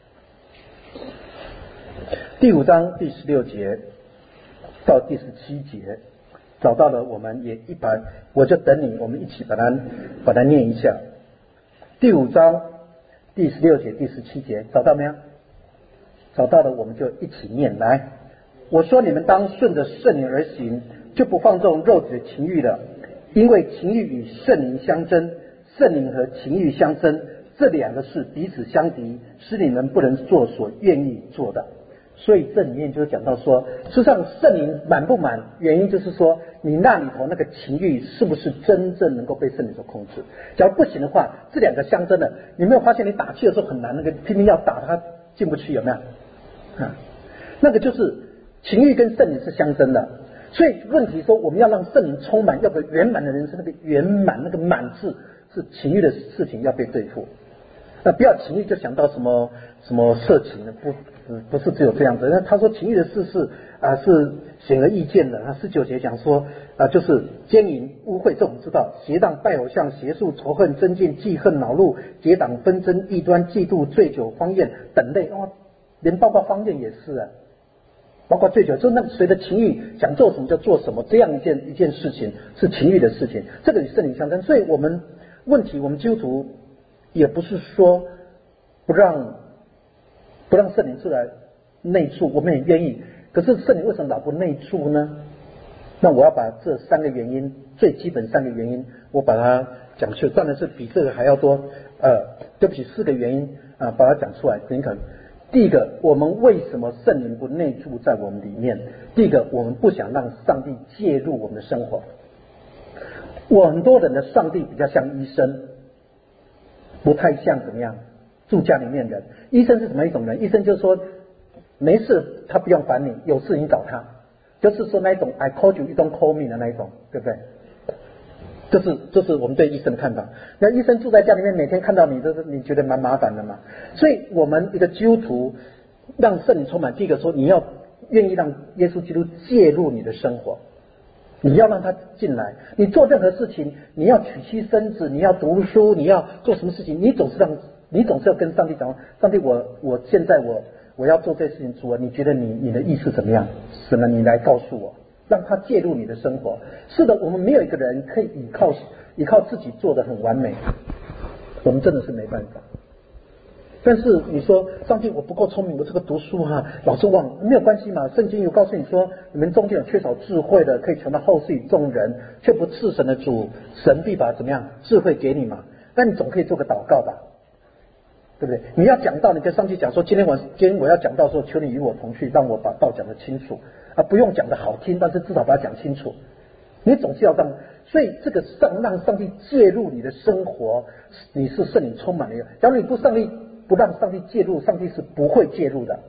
第5章第16节到第17节，找到了，我们也我就等你，我们一起把它念一下。第5章第16节第17节找到没有？找到了，我们就一起念来。我说你们当顺着圣灵而行，就不放纵肉体的情欲了，因为情欲与圣灵相争，圣灵和情欲相争，这两个是彼此相敌，使你们不能做所愿意做的。所以这里面就讲到说，事实上圣灵满不满，原因就是说你那里头那个情欲是不是真正能够被圣灵所控制。假如不行的话，这两个相争的，你没有发现你打气的时候很难，那个拼命要打它进不去，有没有啊？那个就是情欲跟圣灵是相争的。所以问题说我们要让圣灵充满，要个圆满的人生，那个圆满那个满字是情欲的事情要被对付。那不要情欲就想到什么色情的，不是只有这样子。那他说情欲的事是显而易见的。那19节讲说就是奸淫、污秽，这我们知道，邪荡、拜偶像、邪术、仇恨、争竞、记恨、恼怒、结党、纷争、异端、嫉妒、醉酒、荒宴等类。连包括荒宴也是啊，包括醉酒，就那随着情欲想做什么就做什么，这样一件事情是情欲的事情，这个与圣灵相争。所以我们基督徒也不是说不让圣灵出来内住，我们也愿意。可是圣灵为什么老不内住呢？那我要把这3个原因，最基本3个原因，我把它讲出来，当然是比这个还要多。对不起，4个原因把它讲出来。林肯，第一个，我们为什么圣灵不内住在我们里面？第一个，我们不想让上帝介入我们的生活。很多人的上帝比较像医生，不太像怎么样住家里面人。医生是什么一种人？医生就是说没事他不用烦你，有事你找他，就是说那一种 I call you you don't call me 的那一种，对不对？这是我们对医生的看法。那医生住在家里面，每天看到你，你觉得蛮麻烦的嘛？所以我们一个基督徒让圣灵充满，第一个说你要愿意让耶稣基督介入你的生活，你要让他进来。你做任何事情，你要娶妻生子，你要读书，你要做什么事情，你总是要跟上帝讲，上帝我现在我要做这事情，主啊，你觉得你的意思怎么样？是呢，你来告诉我，让他介入你的生活。是的，我们没有一个人可以依靠自己做得很完美，我们真的是没办法。但是你说上帝我不够聪明，我这个读书老是忘，没有关系嘛。圣经有告诉你说，你们中间有缺少智慧的，可以传到后世与众人，却不赐神的主，神必把怎么样智慧给你嘛。那你总可以做个祷告吧，对不对？你要讲道，你跟上帝讲说，今天我要讲道说，求你与我同去，让我把道讲得清楚不用讲得好听，但是至少把它讲清楚。你总是要让，所以这个让上帝介入你的生活，你是圣灵充满了。假如你不让上帝介入，上帝是不会介入的。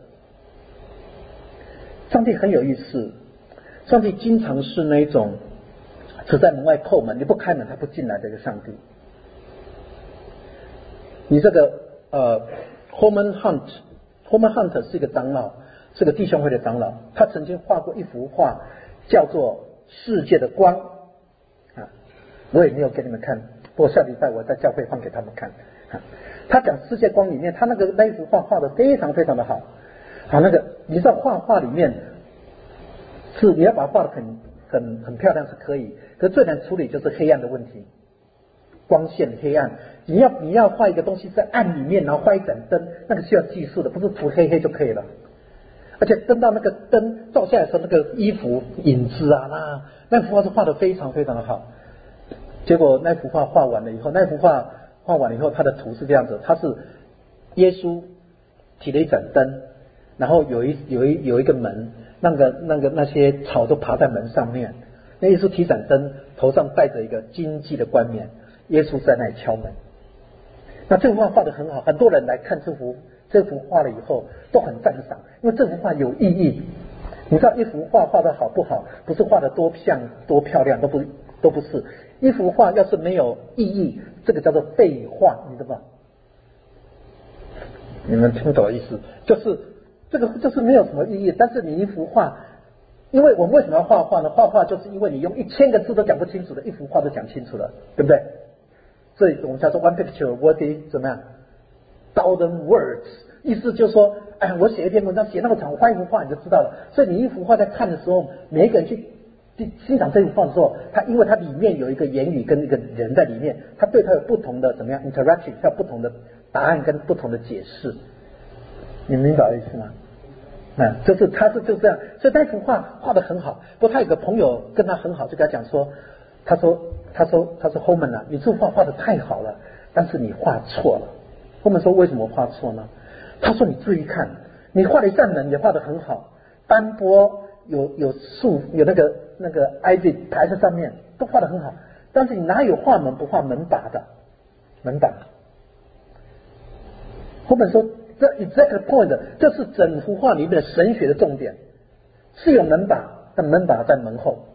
上帝很有意思，上帝经常是那一种只在门外叩门，你不开门他不进来的一个上帝。你这个Holman Hunt 是一个长老，是个弟兄会的长老，他曾经画过一幅画，叫做世界的光我也没有给你们看，不过下礼拜我在教会放给他们看他讲世界光里面，他那一幅画画的非常非常的好。那个你知道画里面是你要把它画的很漂亮是可以，可是最难处理就是黑暗的问题，光线黑暗， 你要画一个东西在暗里面，然后画一盏灯，那个需要技术的，不是涂黑黑就可以了。而且灯到那个灯照下来的时候，那个衣服影子啊，那幅画是画得非常非常的好。结果那幅画画完了以后，它的图是这样子，它是耶稣提了一盏灯，然后有一个门，那些草都爬在门上面。那耶稣提盏灯，头上戴着一个金鸡的冠冕，耶稣在那里敲门。那这幅画画得很好，很多人来看这幅画了以后都很赞赏，因为这幅画有意义。你知道一幅画画得好不好，不是画得多像多漂亮，都不是。一幅画要是没有意义，这个叫做废画，你知道吗？你们听懂意思？就是这个就是没有什么意义。但是你一幅画，因为我们为什么要画画呢？画画就是因为你用1000个字都讲不清楚的，一幅画都讲清楚了，对不对？所以我们叫做 one picture worth 怎么样 ？1000 words， 意思就是说，我写一篇文章写那么长，我画一幅画你就知道了。所以你一幅画在看的时候，每一个人去欣赏这幅画的时候，因为它里面有一个言语跟一个人在里面，他对他有不同的怎么样 interaction， 有不同的答案跟不同的解释。你明白我意思吗？他是就这样，所以那幅画画得很好。不过他有个朋友跟他很好，就跟他讲说，他说 Holman 啊，你这幅画画得太好了，但是你画错了。Holman 说为什么画错呢？他说你注意看，你画了一扇门也画得很好，斑驳有树有那个 ivy 排在上面都画得很好，但是你哪有画门不画门把的？门把。Holman 说这 exact point， 这是整幅画里面的神学的重点，是有门把，但门把在门后。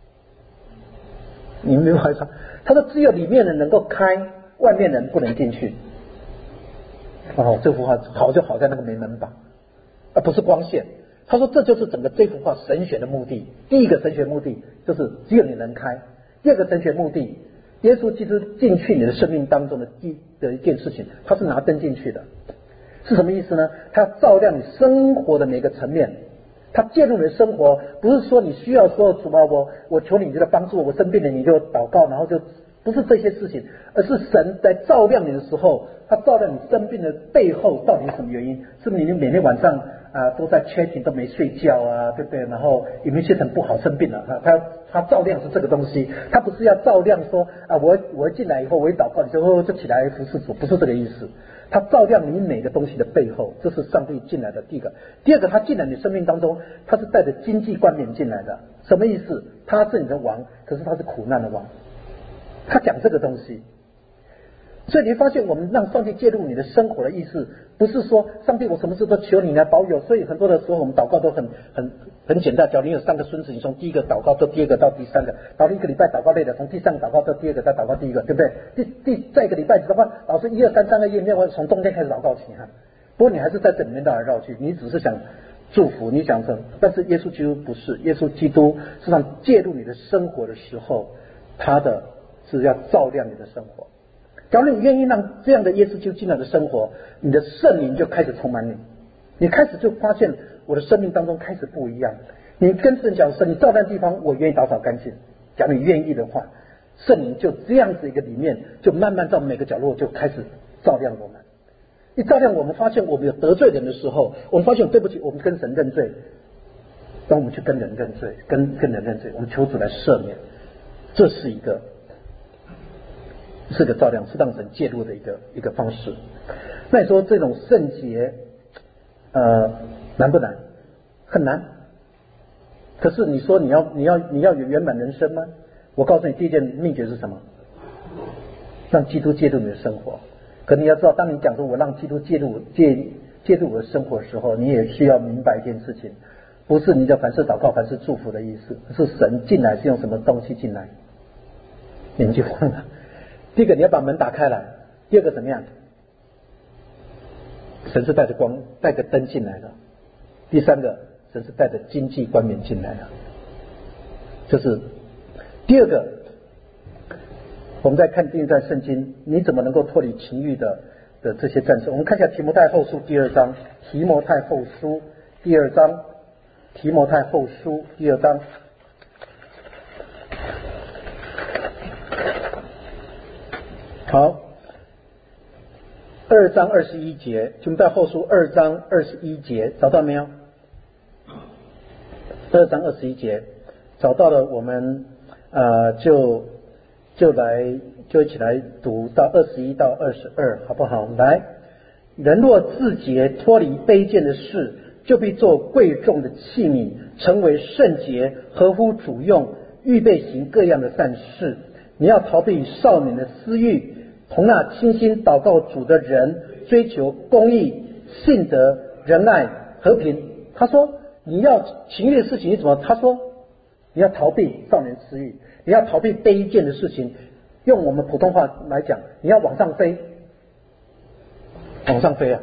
你明白吗？他说只有里面人能够开，外面人不能进去。这幅画好就好在那个没门把，而不是光线。他说这就是整个这幅画神学的目的。第一个神学目的就是只有你能开，第二个神学目的，耶稣基督进去你的生命当中的一件事情，他是拿灯进去的。是什么意思呢？他要照亮你生活的每个层面，他介入你的生活，不是说你需要说主啊，我求你就来帮助我生病了你就祷告，然后就不是这些事情，而是神在照亮你的时候，他照亮你生病的背后到底是什么原因？是不是你每天晚上都在 chatting 都没睡觉啊，对不对？然后有没有些很不好生病了？他照亮是这个东西，他不是要照亮说我进来以后我一祷告你就起来服侍主，不是这个意思。他照亮你每个东西的背后，这是上帝进来的第一个。第二个，他进来你生命当中，他是带着经济冠冕进来的。什么意思？他是你的王，可是他是苦难的王。他讲这个东西，所以你会发现我们让上帝介入你的生活的意思，不是说上帝我什么事都求你来保佑。所以很多的时候我们祷告都很简单。假如你有3个孙子，你从第一个祷告到第二个到第3个，到了1个礼拜祷告累了，从第3个祷告到第2个再祷告第1个，对不对？再1个礼拜的话，老师1、2、3、3个月没有从冬天开始祷告起哈。不过你还是在这里面绕来绕去，你只是想祝福，你想什么？但是耶稣基督不是，耶稣基督实际上介入你的生活的时候，他的是要照亮你的生活。假如你愿意让这样的耶稣基督进来的生活，你的圣灵就开始充满你，你开始就发现我的生命当中开始不一样。你跟神讲说，你照亮地方我愿意打扫干净，假如你愿意的话，圣灵就这样子一个里面就慢慢到每个角落就开始照亮我们。一照亮我们，发现我们有得罪人的时候，我们发现对不起，我们跟神认罪。当我们去跟人认罪，跟人认罪，我们求主来赦免，这是一个照亮，是让神介入的一个方式。那你说这种圣洁难不难？很难。可是你说你要有圆满人生吗？我告诉你，第一件秘诀是什么？让基督介入你的生活。可你要知道，当你讲说我让基督介入我的生活的时候，你也需要明白一件事情，不是你的凡事祷告凡事祝福的意思，是神进来是用什么东西进来，你们就忘了。第一个你要把门打开来，第二个怎么样？神是带着光带着灯进来的，第三个神是带着经济冠冕进来的。这是第二个。我们在看第一段圣经，你怎么能够脱离情欲的这些战士？我们看一下提摩太后书第2章，提摩太后书第2章，提摩太后书第2章。好， 2章21节，就在后书2章21节，找到没有？2章21节找到了，我们就一起来读到21到22，好不好？来，人若自洁，脱离卑贱的事，就必做贵重的器皿，成为圣洁，合乎主用，预备行各样的善事。你要逃避少年的私欲，同那倾心祷告主的人，追求公义、信德、仁爱、和平。他说你要情欲的事情，你怎么？他说你要逃避少年私欲，你要逃避卑贱的事情。用我们普通话来讲，你要往上飞，往上飞啊！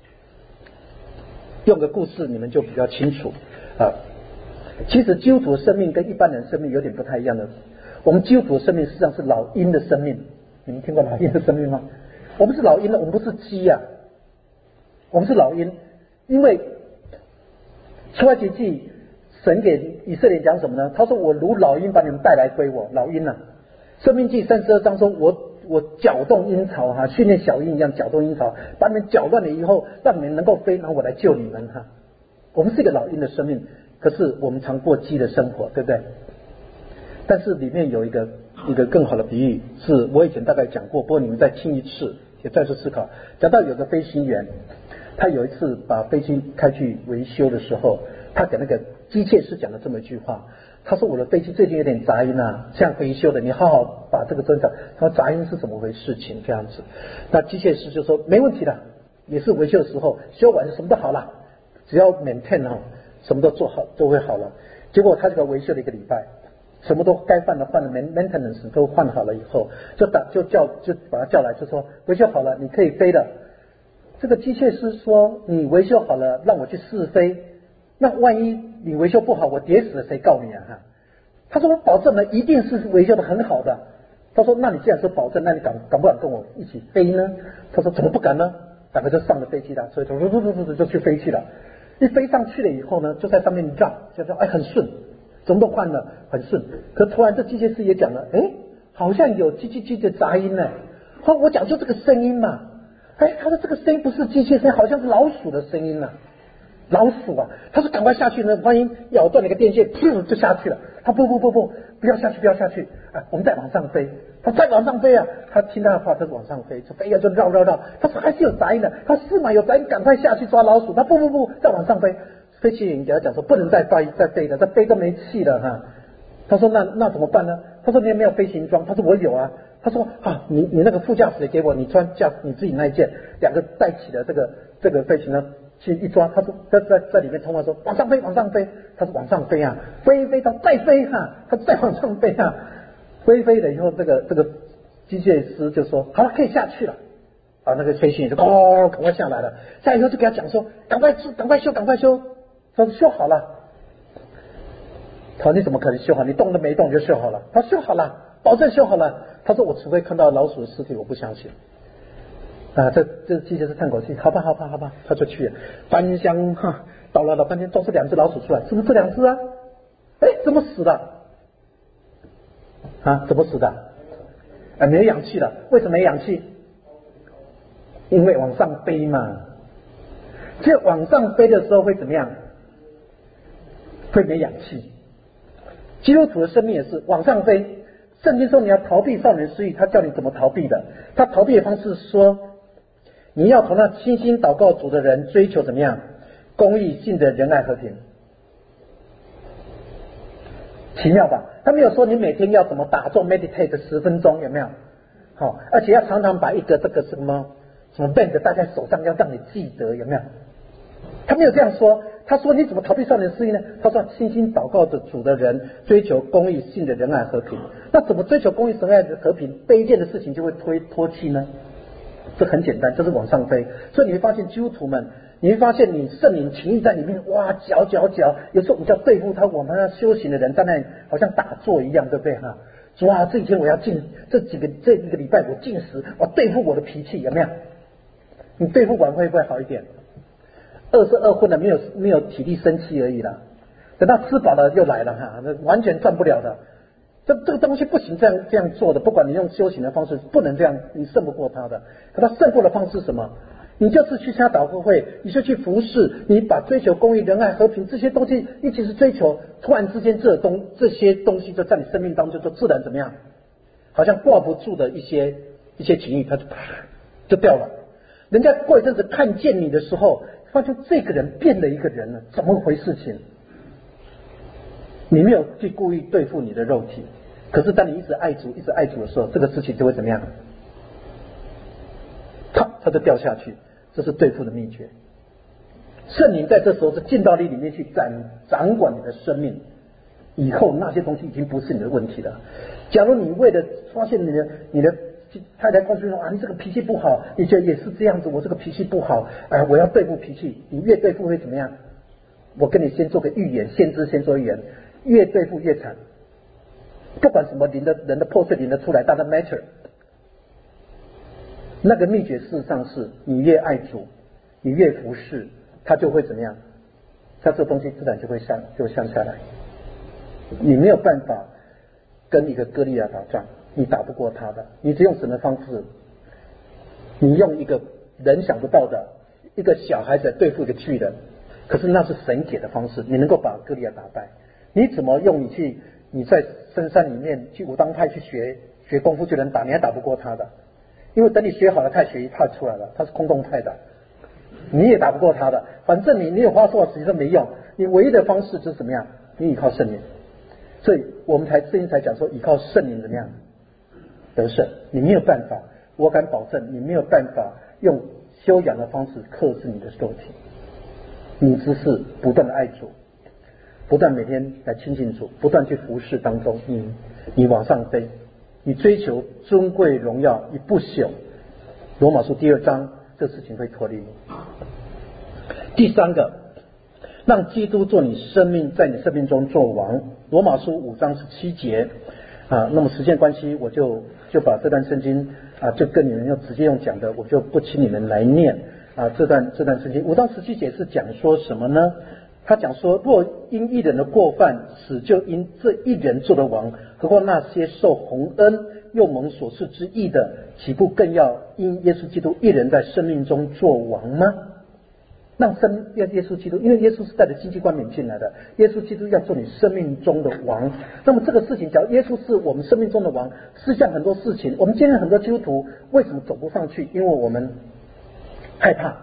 用个故事你们就比较清楚啊。其实基督徒的生命跟一般人生命有点不太一样的。我们基督徒的生命实际上是老鹰的生命，你们听过老鹰的生命吗？我们是老鹰的，我们不是鸡啊，我们是老鹰。因为出埃及记神给以色列讲什么呢？他说我如老鹰把你们带来归我，老鹰啊。申命记32章说我搅动鹰巢哈，训练小鹰一样搅动鹰巢，把你们搅乱了以后，让你们能够飞，然后我来救你们哈。我们是一个老鹰的生命，可是我们常过鸡的生活，对不对？但是里面有一个更好的比喻，是我以前大概讲过，不过你们再听一次，也再次思考。讲到有个飞行员，他有一次把飞机开去维修的时候，他给那个机械师讲了这么一句话。他说我的飞机最近有点杂音啊，像维修的，你好好把这个侦查。他说杂音是怎么回事情这样子。那机械师就说没问题的，也是维修的时候，修完什么都好了，只要 maintain 什么都做好都会好了。结果他这个维修了1个礼拜，什么都该换的换了 maintenance 都换好了以后，就把他叫来，就说维修好了，你可以飞了。这个机械师说你维修好了，让我去试飞。那万一你维修不好，我跌死了，谁告你啊？哈，他说我保证了，一定是维修的很好的。他说那你既然说保证，那你敢不敢跟我一起飞呢？他说怎么不敢呢？两个就上了飞机了，所以就去飞去了。一飞上去了以后呢，就在上面绕，就说很顺，什么都换了，很顺。可突然这机械师也讲了，好像有叽叽叽的杂音呢。后我讲就这个声音嘛，他说这个声音不是机械声，好像是老鼠的声音呢。老鼠啊！他说赶快下去呢，万一咬断了一个电线，噗就下去了。他不要下去，不要下去啊！我们再往上飞。他再往上飞啊！他听他的话，他就往上飞，就飞啊，就绕。他说还是有杂音的。他是嘛有杂音，赶快下去抓老鼠。他不，再往上飞。飞行员给他讲说不能再飞了，再飞都没气了哈。他说那怎么办呢？他说你有没有飞行装？他说我有啊。他说你那个副驾驶也给我，你穿你自己那一件，两个带起的这个飞行呢。去一抓，他说在里面通话说往上飞，他说往上飞啊，飞到再飞哈，他再往上飞啊，飞了以后，这个机械师就说好了，可以下去了啊，那个飞行员就赶快下来了，下来以后就给他讲说赶快修，他说修好了，他说你怎么可能修好？你动都没动就修好了？他说修好了，保证修好了。他说我除非看到老鼠的尸体，我不相信。这机械师叹口气，好吧，他就去了，翻箱倒了半天，都是2只老鼠出来，是不是这2只啊？怎么死的？怎么死的？没氧气了，为什么没氧气？因为往上飞嘛。这往上飞的时候会怎么样？会没氧气。基督徒的生命也是往上飞。圣经说你要逃避少年私欲，他叫你怎么逃避的？他逃避的方式是说，你要同那倾心祷告主的人追求怎么样？公义、信德、仁爱、和平。奇妙吧？他没有说你每天要怎么打坐 meditate 10分钟，有没有？而且要常常把一个这个什么 band 戴在手上，要让你记得，有没有？他没有这样说。他说你怎么逃避少年私欲呢？他说倾心祷告的主的人追求公义、信德、仁爱、和平。那怎么追求公义、仁爱、和平？卑贱的事情就会脱弃呢？这很简单，这是往上飞。所以你会发现基督徒们，你会发现你圣灵情欲在里面，哇，搅。有时候我们要对付他，我们要修行的人在那里好像打坐一样，对不对哈？主啊，这几天我要这一个礼拜我禁食，我对付我的脾气，有没有？你对付完会不会好一点？2是2混了，没有体力生气而已啦。等到吃饱了又来了哈，那完全赚不了的。 这个东西不行这样做的，不管你用修行的方式，不能这样，你胜不过他的。可他胜过的方式是什么？你就是去参加祷告会，你就去服侍，你把追求公义、仁爱、和平这些东西一起是追求，突然之间这些东西就在你生命当中就自然怎么样？好像挂不住的一些情欲，它就啪就掉了。人家过一阵子看见你的时候，发现这个人变了一个人了，怎么回事情？你没有去故意对付你的肉体，可是当你一直爱主的时候，这个事情就会怎么样？它就掉下去，这是对付的秘诀。圣灵在这时候是进到你里面去掌管你的生命，以后那些东西已经不是你的问题了。假如你为了发现你的太太告诉你说你这个脾气不好，你觉得也是这样子，我这个脾气不好，我要对付脾气，你越对付会怎么样？我跟你先做个预言，先做预言，越对付越惨。不管什么人的破碎领得出来，它的 matter。那个秘诀事实上是你越爱主，你越服侍，它就会怎么样？它这东西自然就会降下来。你没有办法跟一个歌利亚打仗，你打不过他的。你只用什么方式？你用一个人想不到的一个小孩子来对付一个巨人，可是那是神给的方式，你能够把歌利亚打败。你怎么用你在深山里面去武当派去学功夫就能打，你还打不过他的。因为等你学好了，他学一套出来了，他是空洞派的，你也打不过他的。反正你有花多少时间都没用，你唯一的方式就是怎么样？你依靠圣灵。所以我们圣经才讲说，依靠圣灵怎么样得胜？你没有办法，我敢保证，你没有办法用修养的方式克制你的肉体。你只是不断的爱主，不断每天来亲近主，不断去服侍当中，你往上飞。你追求尊贵荣耀，你不朽。罗马书第2章，这事情会脱离你。第三个，让基督做你生命，在你生命中做王。罗马书5章17节那么时间关系，我就把这段圣经就跟你们直接用讲的，我就不请你们来念这段圣经。5章17节是讲说什么呢？他讲说，若因一人的过犯，死就因这一人做的王，何况那些受洪恩又蒙所赐之义的，岂不更要因耶稣基督一人在生命中做王吗？让耶稣基督，因为耶稣是带着经济冠冕进来的，耶稣基督要做你生命中的王。那么这个事情，假如耶稣是我们生命中的王，实际上很多事情，我们今天很多基督徒为什么走不上去？因为我们害怕。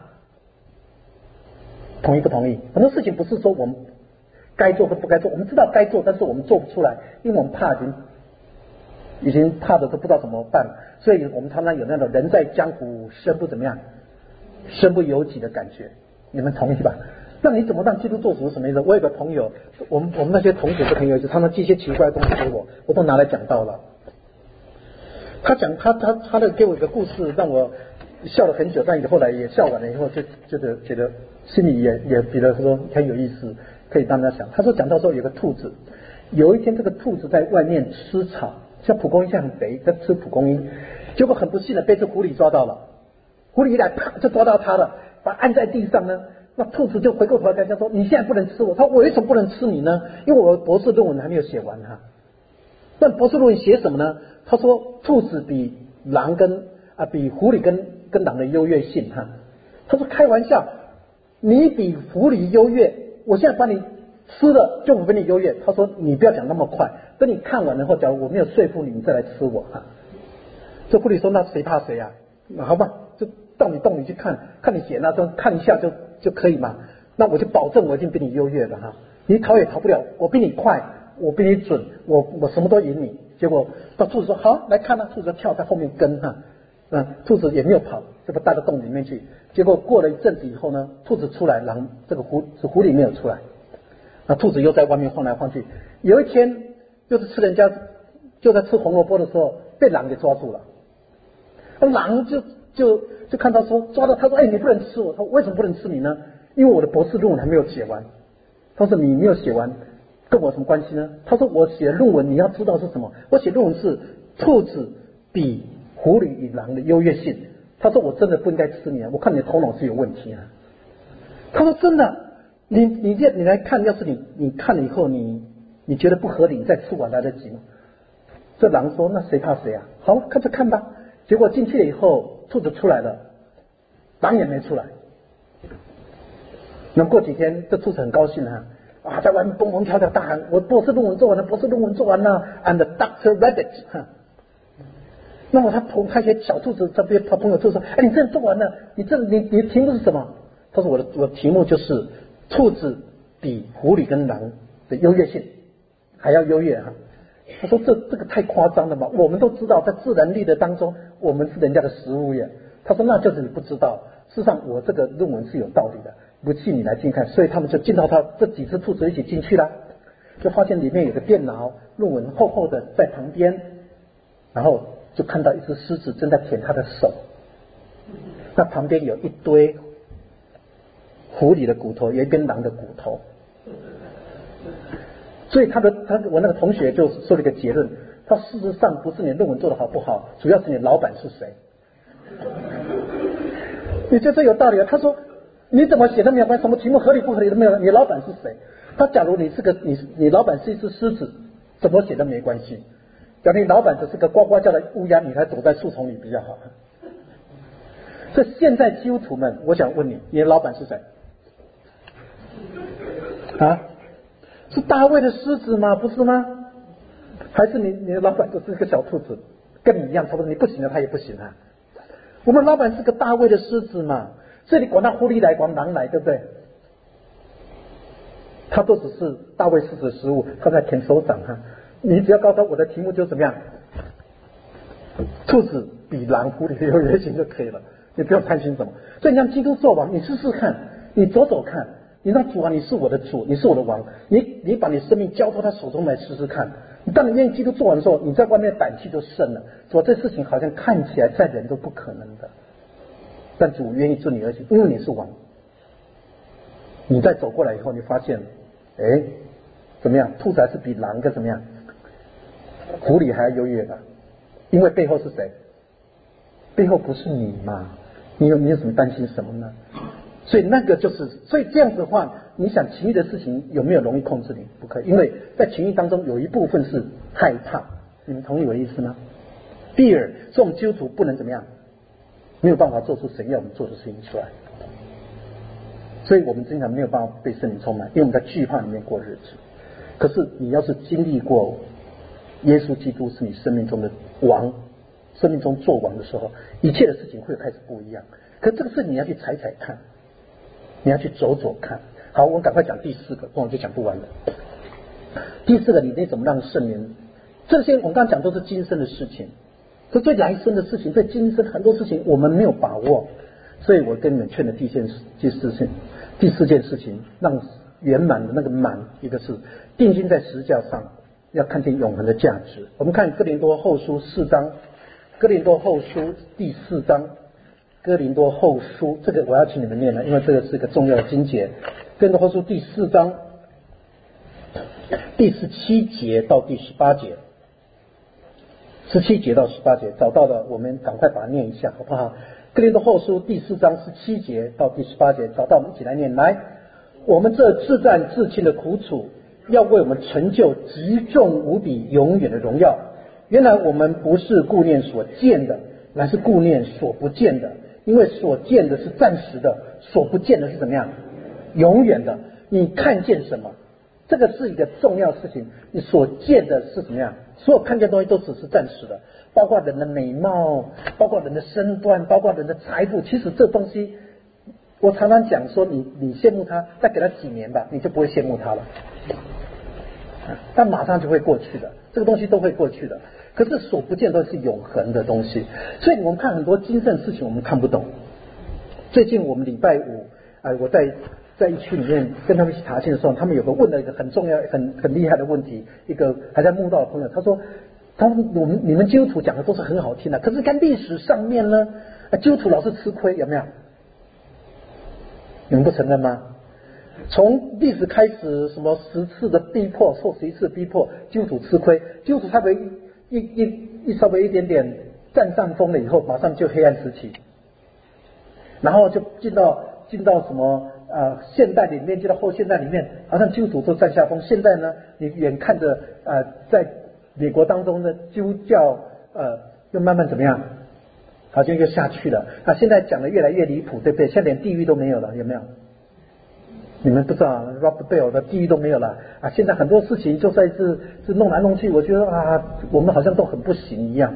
同意不同意？很多事情不是说我们该做或不该做，我们知道该做，但是我们做不出来，因为我们怕已经怕的都不知道怎么办，所以我们常常有那种人在江湖身不怎么样，身不由己的感觉。你们同意吧？那你怎么让基督做主是什么意思？我有个朋友，我们那些同学的朋友，就常常寄一些奇怪的东西给我都拿来讲到了。他讲他的给我一个故事，让我笑了很久，但后来也笑完了以后，就觉得心里也觉得说很有意思，可以让他想。他说讲到说有个兔子，有一天这个兔子在外面吃草，像蒲公英像很肥，在吃蒲公英，结果很不幸的被这狐狸抓到了，狐狸一来啪就抓到他了，把他按在地上呢。那兔子就回过头来跟他说：“你现在不能吃我。”他说：“我为什么不能吃你呢？因为我的博士论文还没有写完哈。”那博士论文写什么呢？他说：“兔子比狼比狐狸跟狼的优越性哈。”他说：“开玩笑，你比狐狸优越，我现在把你吃了就比你优越。”他说：“你不要讲那么快，等你看完了后，假如我没有说服你，你再来吃我哈。”这狐狸说：“那谁怕谁啊？好吧，就到你洞里去看你写那种看一下就可以嘛。那我就保证我已经比你优越了哈，你逃也逃不了，我比你快，我比你准，我什么都赢你。”结果到兔子说：“好，来看啊！”兔子跳在后面跟哈，兔子也没有跑，就把带到洞里面去。结果过了一阵子以后呢，兔子出来，这个狐狸没有出来。那兔子又在外面晃来晃去。有一天，就是就在吃红萝卜的时候，被狼给抓住了。狼就看到说抓到他说：“哎，你不能吃我。”他说：“为什么不能吃你呢？因为我的博士论文还没有写完。”他说：“你没有写完，跟我有什么关系呢？”他说：“我写论文，你要知道是什么？我写论文是兔子比狐狸与狼的优越性。”他说：“我真的不应该吃你啊！我看你的头脑是有问题啊。”他说：“真的，你来看，要是你看了以后，你觉得不合理，你再吃完来得及吗？” 这狼说那谁怕谁啊，好看就看吧。结果进去了以后，兔子出来了，狼也没出来。那么过几天，这兔子很高兴啊，在外面蹦蹦跳跳大喊：“我博士论文做完了，博士论文做完了 ！”And Dr. Rabbit， 那么他一些小兔子这边，他朋友就说：“哎，你这做完了，你的题目是什么？”他说：“我的题目就是兔子比狐狸跟狼的优越性还要优越哈。”他说：“这个太夸张了嘛！我们都知道，在自然力的当中，我们是人家的食物耶。”他说：“那就是你不知道，事实上我这个论文是有道理的。”不信你来进看，所以他们就进到他这几只兔子一起进去了，就发现里面有个电脑，论文厚厚的在旁边，然后就看到一只狮子正在舔他的手，那旁边有一堆狐狸的骨头，有一根狼的骨头，所以我那个同学就说了一个结论，他事实上不是你论文做得好不好，主要是你老板是谁。你觉得这有道理啊？他说。你怎么写都没有关系，什么题目合理不合理都没有，你老板是谁？他假如你老板是一只狮子，怎么写都没关系。假如你老板只是个呱呱叫的乌鸦，你还躲在树丛里比较好。所以现在基督徒们，我想问你，你的老板是谁？啊？是大卫的狮子吗？不是吗？还是你的老板就是一个小兔子，跟你一样差不多，你不行了，他也不行啊。我们老板是个大卫的狮子嘛。这里管他狐狸来，管狼来，对不对？他都只是大卫狮子的食物，他在舔手掌哈。你只要告诉他我的题目就怎么样，兔子比狼狐狸的优越性就可以了，你不用担心什么。所以你让基督做王，你试试看，你走走看，你让主啊，你是我的主，你是我的王，你把你生命交托他手中来试试看。你当你愿意基督做完的时候，你在外面胆气就胜了。说这事情好像看起来在人都不可能的。但主愿意做你儿子，因为你是王。你再走过来以后，你发现，哎，怎么样？兔子还是比狼跟怎么样？狐狸还要优越的，因为背后是谁？背后不是你嘛？你有什么担心什么呢？所以那个就是，所以这样子的话，你想情欲的事情有没有容易控制你？不可以，因为在情欲当中有一部分是害怕。你们同意我的意思吗？第二，这种基督徒不能怎么样？没有办法做出神要我们做的事情出来，所以我们经常没有办法被圣灵充满，因为我们在惧怕里面过日子。可是你要是经历过耶稣基督是你生命中的王，生命中做王的时候，一切的事情会开始不一样。可这个事你要去踩踩看，你要去走走看。好，我们赶快讲第四个，不然就讲不完了。第四个，你怎么让圣灵？这些我们刚刚讲都是今生的事情。这对来生的事情，对今生很多事情我们没有把握，所以我跟你们劝的第四件事情，让圆满的那个满，一个是定睛在十字架上，要看见永恒的价值。我们看哥林多后书4章，哥林多后书第4章，哥林多后书，这个我要请你们念了，因为这个是一个重要的经节。哥林多后书第4章第17节到第18节。17节到18节找到了，我们赶快把它念一下好不好？哥林多后书第4章17节到第18节找到，我们一起来念。来，我们这自战自亲的苦楚，要为我们成就极重无比永远的荣耀。原来我们不是顾念所见的，乃是顾念所不见的，因为所见的是暂时的，所不见的是怎么样？永远的。你看见什么？这个是一个重要事情。你所见的是怎么样？所有看见的东西都只是暂时的，包括人的美貌，包括人的身段，包括人的财富。其实这东西，我常常讲说，你羡慕他，再给他几年吧，你就不会羡慕他了。但马上就会过去的，这个东西都会过去的。可是所不见都是永恒的东西，所以我们看很多今生事情我们看不懂。最近我们礼拜五，我在一区里面跟他们一起查经的时候，他们有个问了一个很重要、很厉害的问题，一个还在慕道的朋友，他说你们基督徒讲的都是很好听的，可是看历史上面呢，基督徒老是吃亏，有没有？你们不承认吗？从历史开始，什么10次的逼迫，受11次的逼迫，基督徒吃亏，基督徒稍微稍微一点点占上风了以后，马上就黑暗时期，然后就进到什么现代里面，进到后现代里面，好像基督徒都占下风。现在呢，你眼看着在美国当中的基督教又慢慢怎么样？好像又下去了啊！现在讲的越来越离谱，对不对？现在连地狱都没有了，有没有？你们不知道 Robert Bell 的地狱都没有了啊！现在很多事情就在是弄来弄去，我觉得啊，我们好像都很不行一样。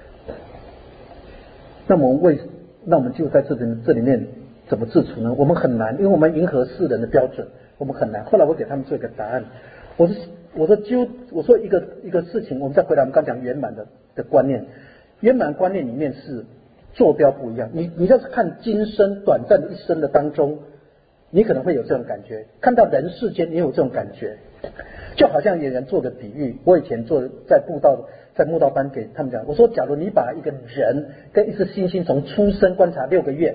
那我们就在这里面怎么自处呢？我们很难，因为我们迎合世人的标准，我们很难。后来我给他们做一个答案，我说一个事情，我们再回来，我们刚讲圆满的观念，圆满观念里面是坐标不一样。你要是看今生短暂的一生的当中，你可能会有这种感觉；看到人世间，也有这种感觉。就好像有人做的比喻，我以前在慕道班给他们讲，我说假如你把一个人跟一只猩猩从出生观察6个月，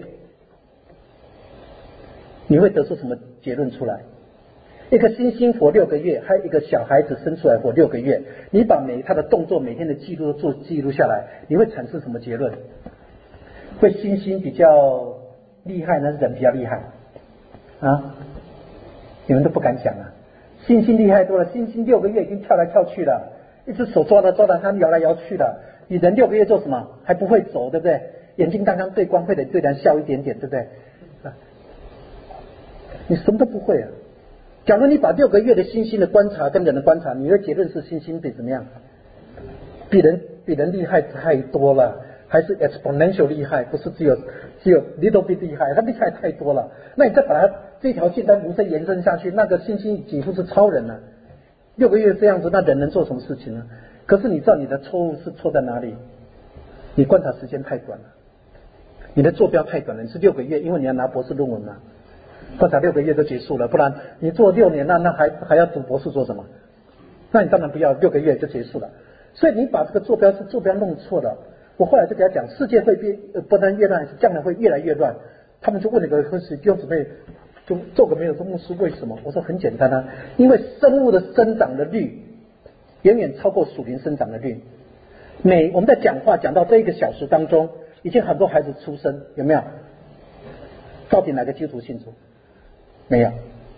你会得出什么结论出来？一个猩猩活6个月，还有一个小孩子生出来活6个月，你把他的动作每天的记录都记录下来，你会产生什么结论？会猩猩比较厉害呢，人比较厉害啊？你们都不敢想啊！猩猩厉害多了，猩猩6个月已经跳来跳去了，一只手抓到它摇来摇去的。你人6个月做什么？还不会走，对不对？眼睛刚刚对光，会得对人笑一点点，对不对？你什么都不会啊！假如你把6个月的猩猩的观察跟人的观察，你的结论是猩猩比怎么样？比人厉害太多了，还是 exponential 厉害？不是只有 little bit 厉害，它厉害太多了。那你再把它这条线再无限延伸下去，那个猩猩几乎是超人了。6个月这样子，那人能做什么事情呢？可是你知道你的错误是错在哪里？你观察时间太短了，你的坐标太短了。你是6个月，因为你要拿博士论文嘛。观察6个月就结束了，不然你做6年，那还要读博士做什么？那你当然不要6个月就结束了。所以你把这个坐标弄错了。我后来就给他讲，世界会不但越乱，将来会越来越乱。他们就问了个弟兄姊妹，就做个没有说牧师为什么？我说很简单啊，因为生物的生长的率远远超过属灵生长的率。我们在讲话讲到这1个小时当中，已经很多孩子出生，有没有？到底哪个基督徒信主？没有，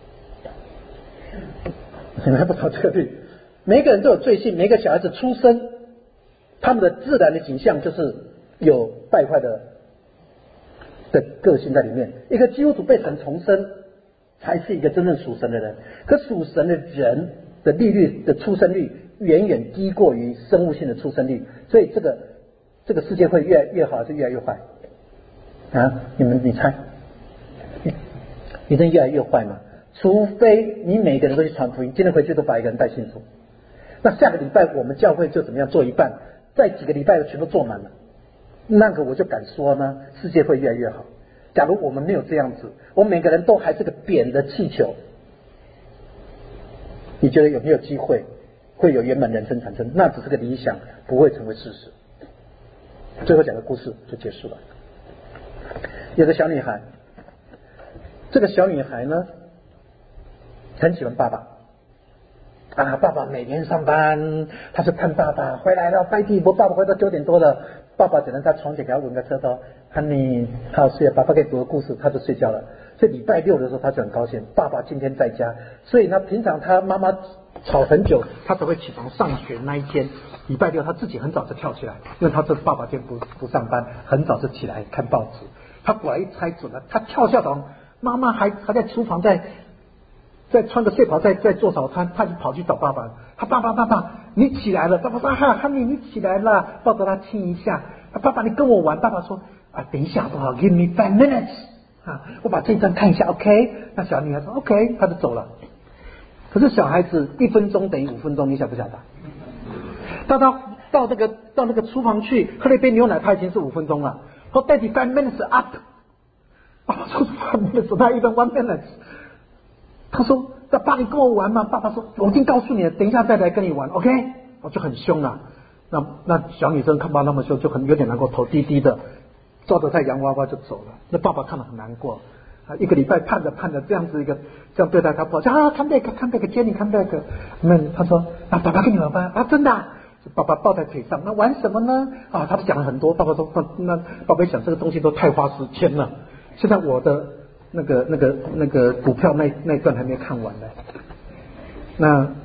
你们还不知道这个率。每个人都有罪性，每个小孩子出生，他们的自然的景象就是有败坏的个性在里面。一个基督徒被神重生，才是一个真正属神的人。可属神的人的出生率远远低过于生物性的出生率，所以这个世界会越来越好，还是越来越坏啊？你猜？一定越来越坏嘛？除非你每个人都去传福音，今天回去都把一个人带信主。那下个礼拜我们教会就怎么样做一半，再几个礼拜全部做满了，那个我就敢说呢，世界会越来越好。假如我们没有这样子，我们每个人都还是个扁的气球，你觉得有没有机会会有圆满人生产生？那只是个理想，不会成为事实。最后讲个故事就结束了。有个小女孩，这个小女孩呢很喜欢爸爸啊，爸爸每天上班，她就看爸爸回来了，拜地波，爸爸回到9点多了，爸爸只能在床前给她吻个舌头，你好睡，爸爸给读个故事，她就睡觉了。所以礼拜6的时候，她就很高兴，爸爸今天在家。所以呢，平常她妈妈吵很久，她才会起床上学。那一天礼拜6，她自己很早就跳起来，因为她这爸爸今天不上班，很早就起来看报纸。她果然一猜准了，她跳下床，妈妈还在厨房在穿个睡袍在做早餐，他就跑去找爸爸。他爸爸你起来了。爸爸说哈尼你起来了，抱着他亲一下。爸爸你跟我玩。爸爸说等一下好不好 ，Give me 5 minutes 我把这张看一下 ，OK。那小女孩说 OK， 他就走了。可是小孩子1分钟等于5分钟，你晓不晓得？到那个厨房去喝了一杯牛奶，他已经是5分钟了。说 Daddy 5 minutes up。爸爸说5 minutes， 他1 minutes。他说那爸你跟我玩嘛？爸爸说我已经告诉你了，等一下再来跟你玩 ，OK。我就很凶了。那小女生看爸那么凶，就有点难过，头低低的，抓着太阳娃娃就走了。那爸爸看了很难过，1个礼拜盼着这样子这样对待他，不好come back 接你 come back。他说爸爸跟你玩吧真的爸爸抱在腿上，那玩什么呢？他讲了很多。爸爸说那爸爸想这个东西都太花时间了，现在我的那个股票那段还没看完呢。那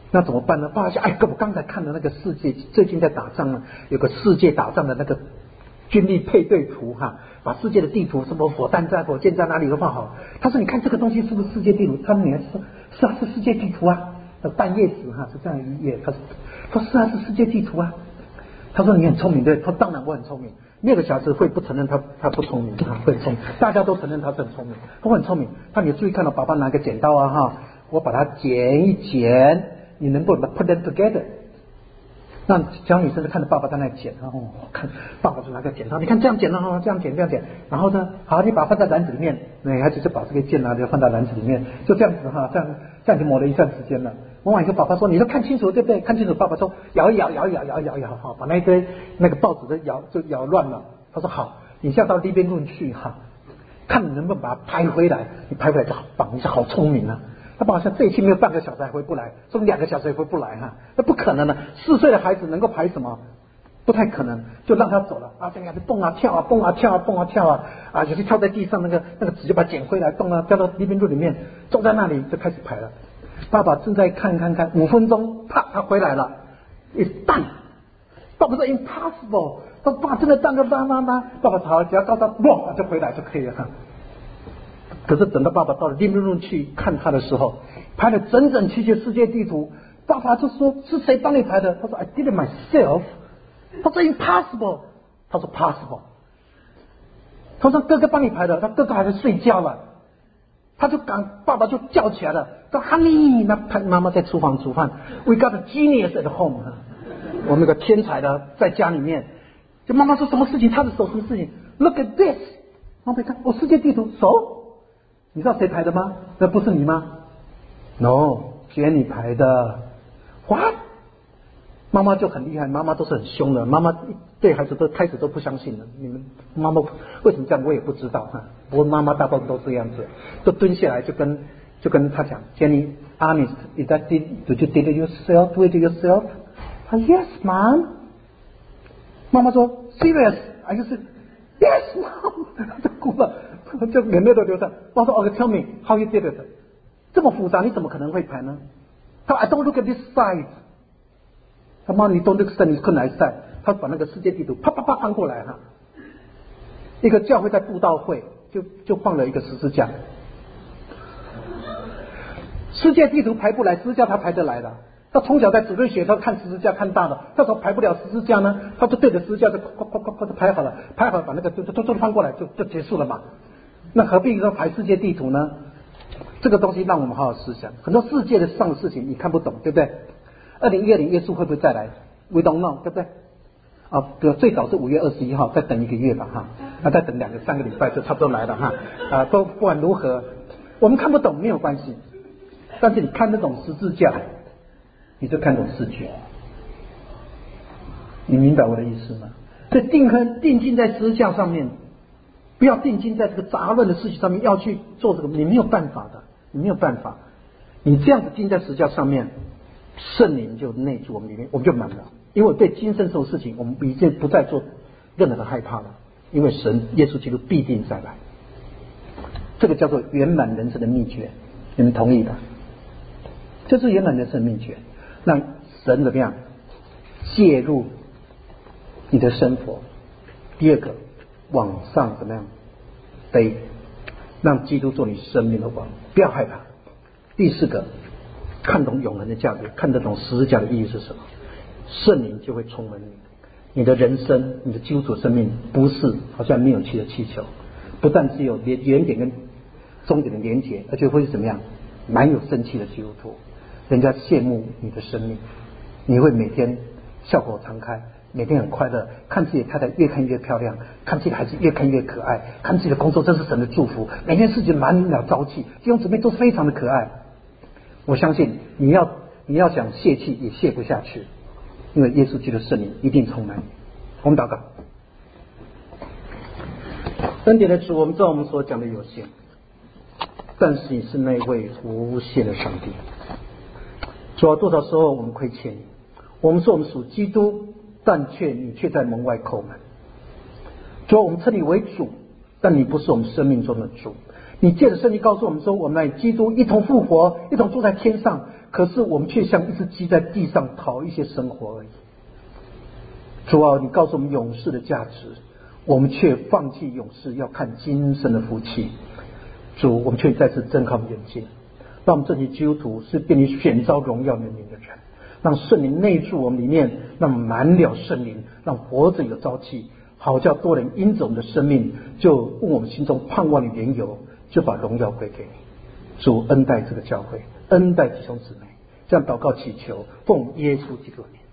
那怎么办呢？爸爸想，哎，我刚才看的那个世界最近在打仗呢，有个世界打仗的那个军力配对图哈，把世界的地图什么火弹在火箭在哪里都放好。他说你看这个东西是不是世界地图？他说你还说是啊，是世界地图啊。半夜时哈是这样一页，他说是啊，是世界地图啊。他说你很聪明对？他说当然我很聪明。6个小时会不承认他不聪明啊，会很聪明，大家都承认他是很聪明，他很聪明。他你注意看到爸爸拿个剪刀啊哈，我把它剪一剪，你能不能 put them together？ 那小女生就看着爸爸在那剪，然后看爸爸就拿个剪刀，你看这样剪啊，这样剪这样剪，然后呢，好，你把它放在篮子里面，女孩子就把这个剑拿着放到篮子里面，就这样子哈，这样就磨了一段时间了。磨完以后，爸爸说你都看清楚对不对？看清楚。爸爸说摇一摇，好，把那个报纸的摇乱了。他说好，你现在到那边论去哈，看你能不能把它拍回来。你拍回来就好棒，你是好聪明啊。他爸爸说这一期没有半个小时还回不来，说2个小时也回不来哈，那不可能的。4岁的孩子能够排什么？不太可能，就让他走了啊！这样子蹦啊跳啊，蹦啊跳啊，蹦啊跳啊啊！有些跳在地上，那个纸就把它捡回来，动啊掉到living room里面，坐在那里就开始排了。爸爸正在看5分钟，啪，他回来了 ，It's done。爸爸说 impossible， 他爸真的当个妈。爸爸好，只要到他哇就回来就可以了。可是等到爸爸到了living room去看他的时候，排了整整齐齐世界地图，爸爸就说是谁帮你排的？他说 I did it myself。他说 impossible， 他说 possible。他说哥哥帮你排的，他哥哥还在睡觉了。他就爸爸就叫起来了，说 Honey， 那妈妈在厨房煮饭。We got a genius at home， 我们有个天才的在家里面。就妈妈说什么事情，他的手什么事情 ？Look at this， 妈妈看我世界地图手，你知道谁排的吗？那不是你吗 ？No， Jenny 排的。What？ 妈妈就很厉害，妈妈都是很凶的，妈妈对孩子都开始都不相信了。你们妈妈为什么这样，我也不知道哈。不过妈妈大部分都这样子，都蹲下来就跟他讲 ，Jenny honest is that did you did it yourself? Do it yourself? Yes, mom. 妈妈说 serious， 还是 yes, mom， 就哭了，就眼泪都流下。妈说 OK， tell me how you did it。这么复杂，你怎么可能会排呢？他说 I don't look at this side。他妈，你 don't look at this side。他把那个世界地图啪啪啪翻过来哈。一个教会在布道会就放了一个十字架。世界地图排不来，十字架他排得来的。他从小在主日学，他看十字架看大了，他说排不了十字架呢，他就对着十字架就排好了，排好把那个就翻过来就结束了嘛。那何必说排世界地图呢？这个东西让我们好好思想。很多世界的上的事情你看不懂，对不对？2010耶稣会不会再来 ？We don't know， 对不对？啊，最早是5月21号，再等1个月吧哈，那再等2个3个礼拜就差不多来了哈。不管如何，我们看不懂没有关系，但是你看得懂十字架，你就看懂视觉。你明白我的意思吗？所以定睛在十字架上面，不要定睛在这个杂乱的事情上面，要去做这个，你没有办法的，你没有办法。你这样子定在十字架上面，圣灵就内住我们里面，我们就满了。因为对今生这种事情，我们已经不再做任何的害怕了，因为神耶稣基督必定再来。这个叫做圆满人生的秘诀，你们同意吧？这是圆满人生的秘诀，让神怎么样介入你的生活。第二个，往上怎么样飞，让基督做你生命的王，不要害怕。第四个，看懂永恒的价值，看得懂十字架的意义是什么，圣灵就会充满你。你的人生，你的基督徒生命不是好像没有气的气球，不但只有原点跟终点的连结，而且会是怎么样，蛮有生气的基督徒，人家羡慕你的生命，你会每天笑口常开，每天很快乐，看自己的太太越看越漂亮，看自己的孩子越看越可爱，看自己的工作真是神的祝福，每件事情满了朝气，弟兄姊妹都非常的可爱。我相信你要想泄气也泄不下去，因为耶稣基督的圣灵一定充满你。我们祷告。恩典的主，我们知道我们所讲的有限，但是你是那位无限的上帝。主啊，多少时候我们亏欠你，我们说我们属基督，但你却在门外叩门。主啊，我们称你为主，但你不是我们生命中的主。 你借着圣经告诉我们说，我们与基督一同复活，一同住在天上，可是我们却像一只鸡在地上讨一些生活而已。主啊，你告诉我们永世的价值，我们却放弃永世，要看今生的福气。主，我们却再次睁开眼睛，让我们这些基督徒是被你选召荣耀你名的人，让圣灵内住我们里面，让我们满了圣灵，让活着有朝气，好叫多人因着我们的生命，就问我们心中盼望的缘由，就把荣耀归给你。主恩待这个教会，恩待弟兄姊妹，这样祷告祈求，奉耶稣基督的名。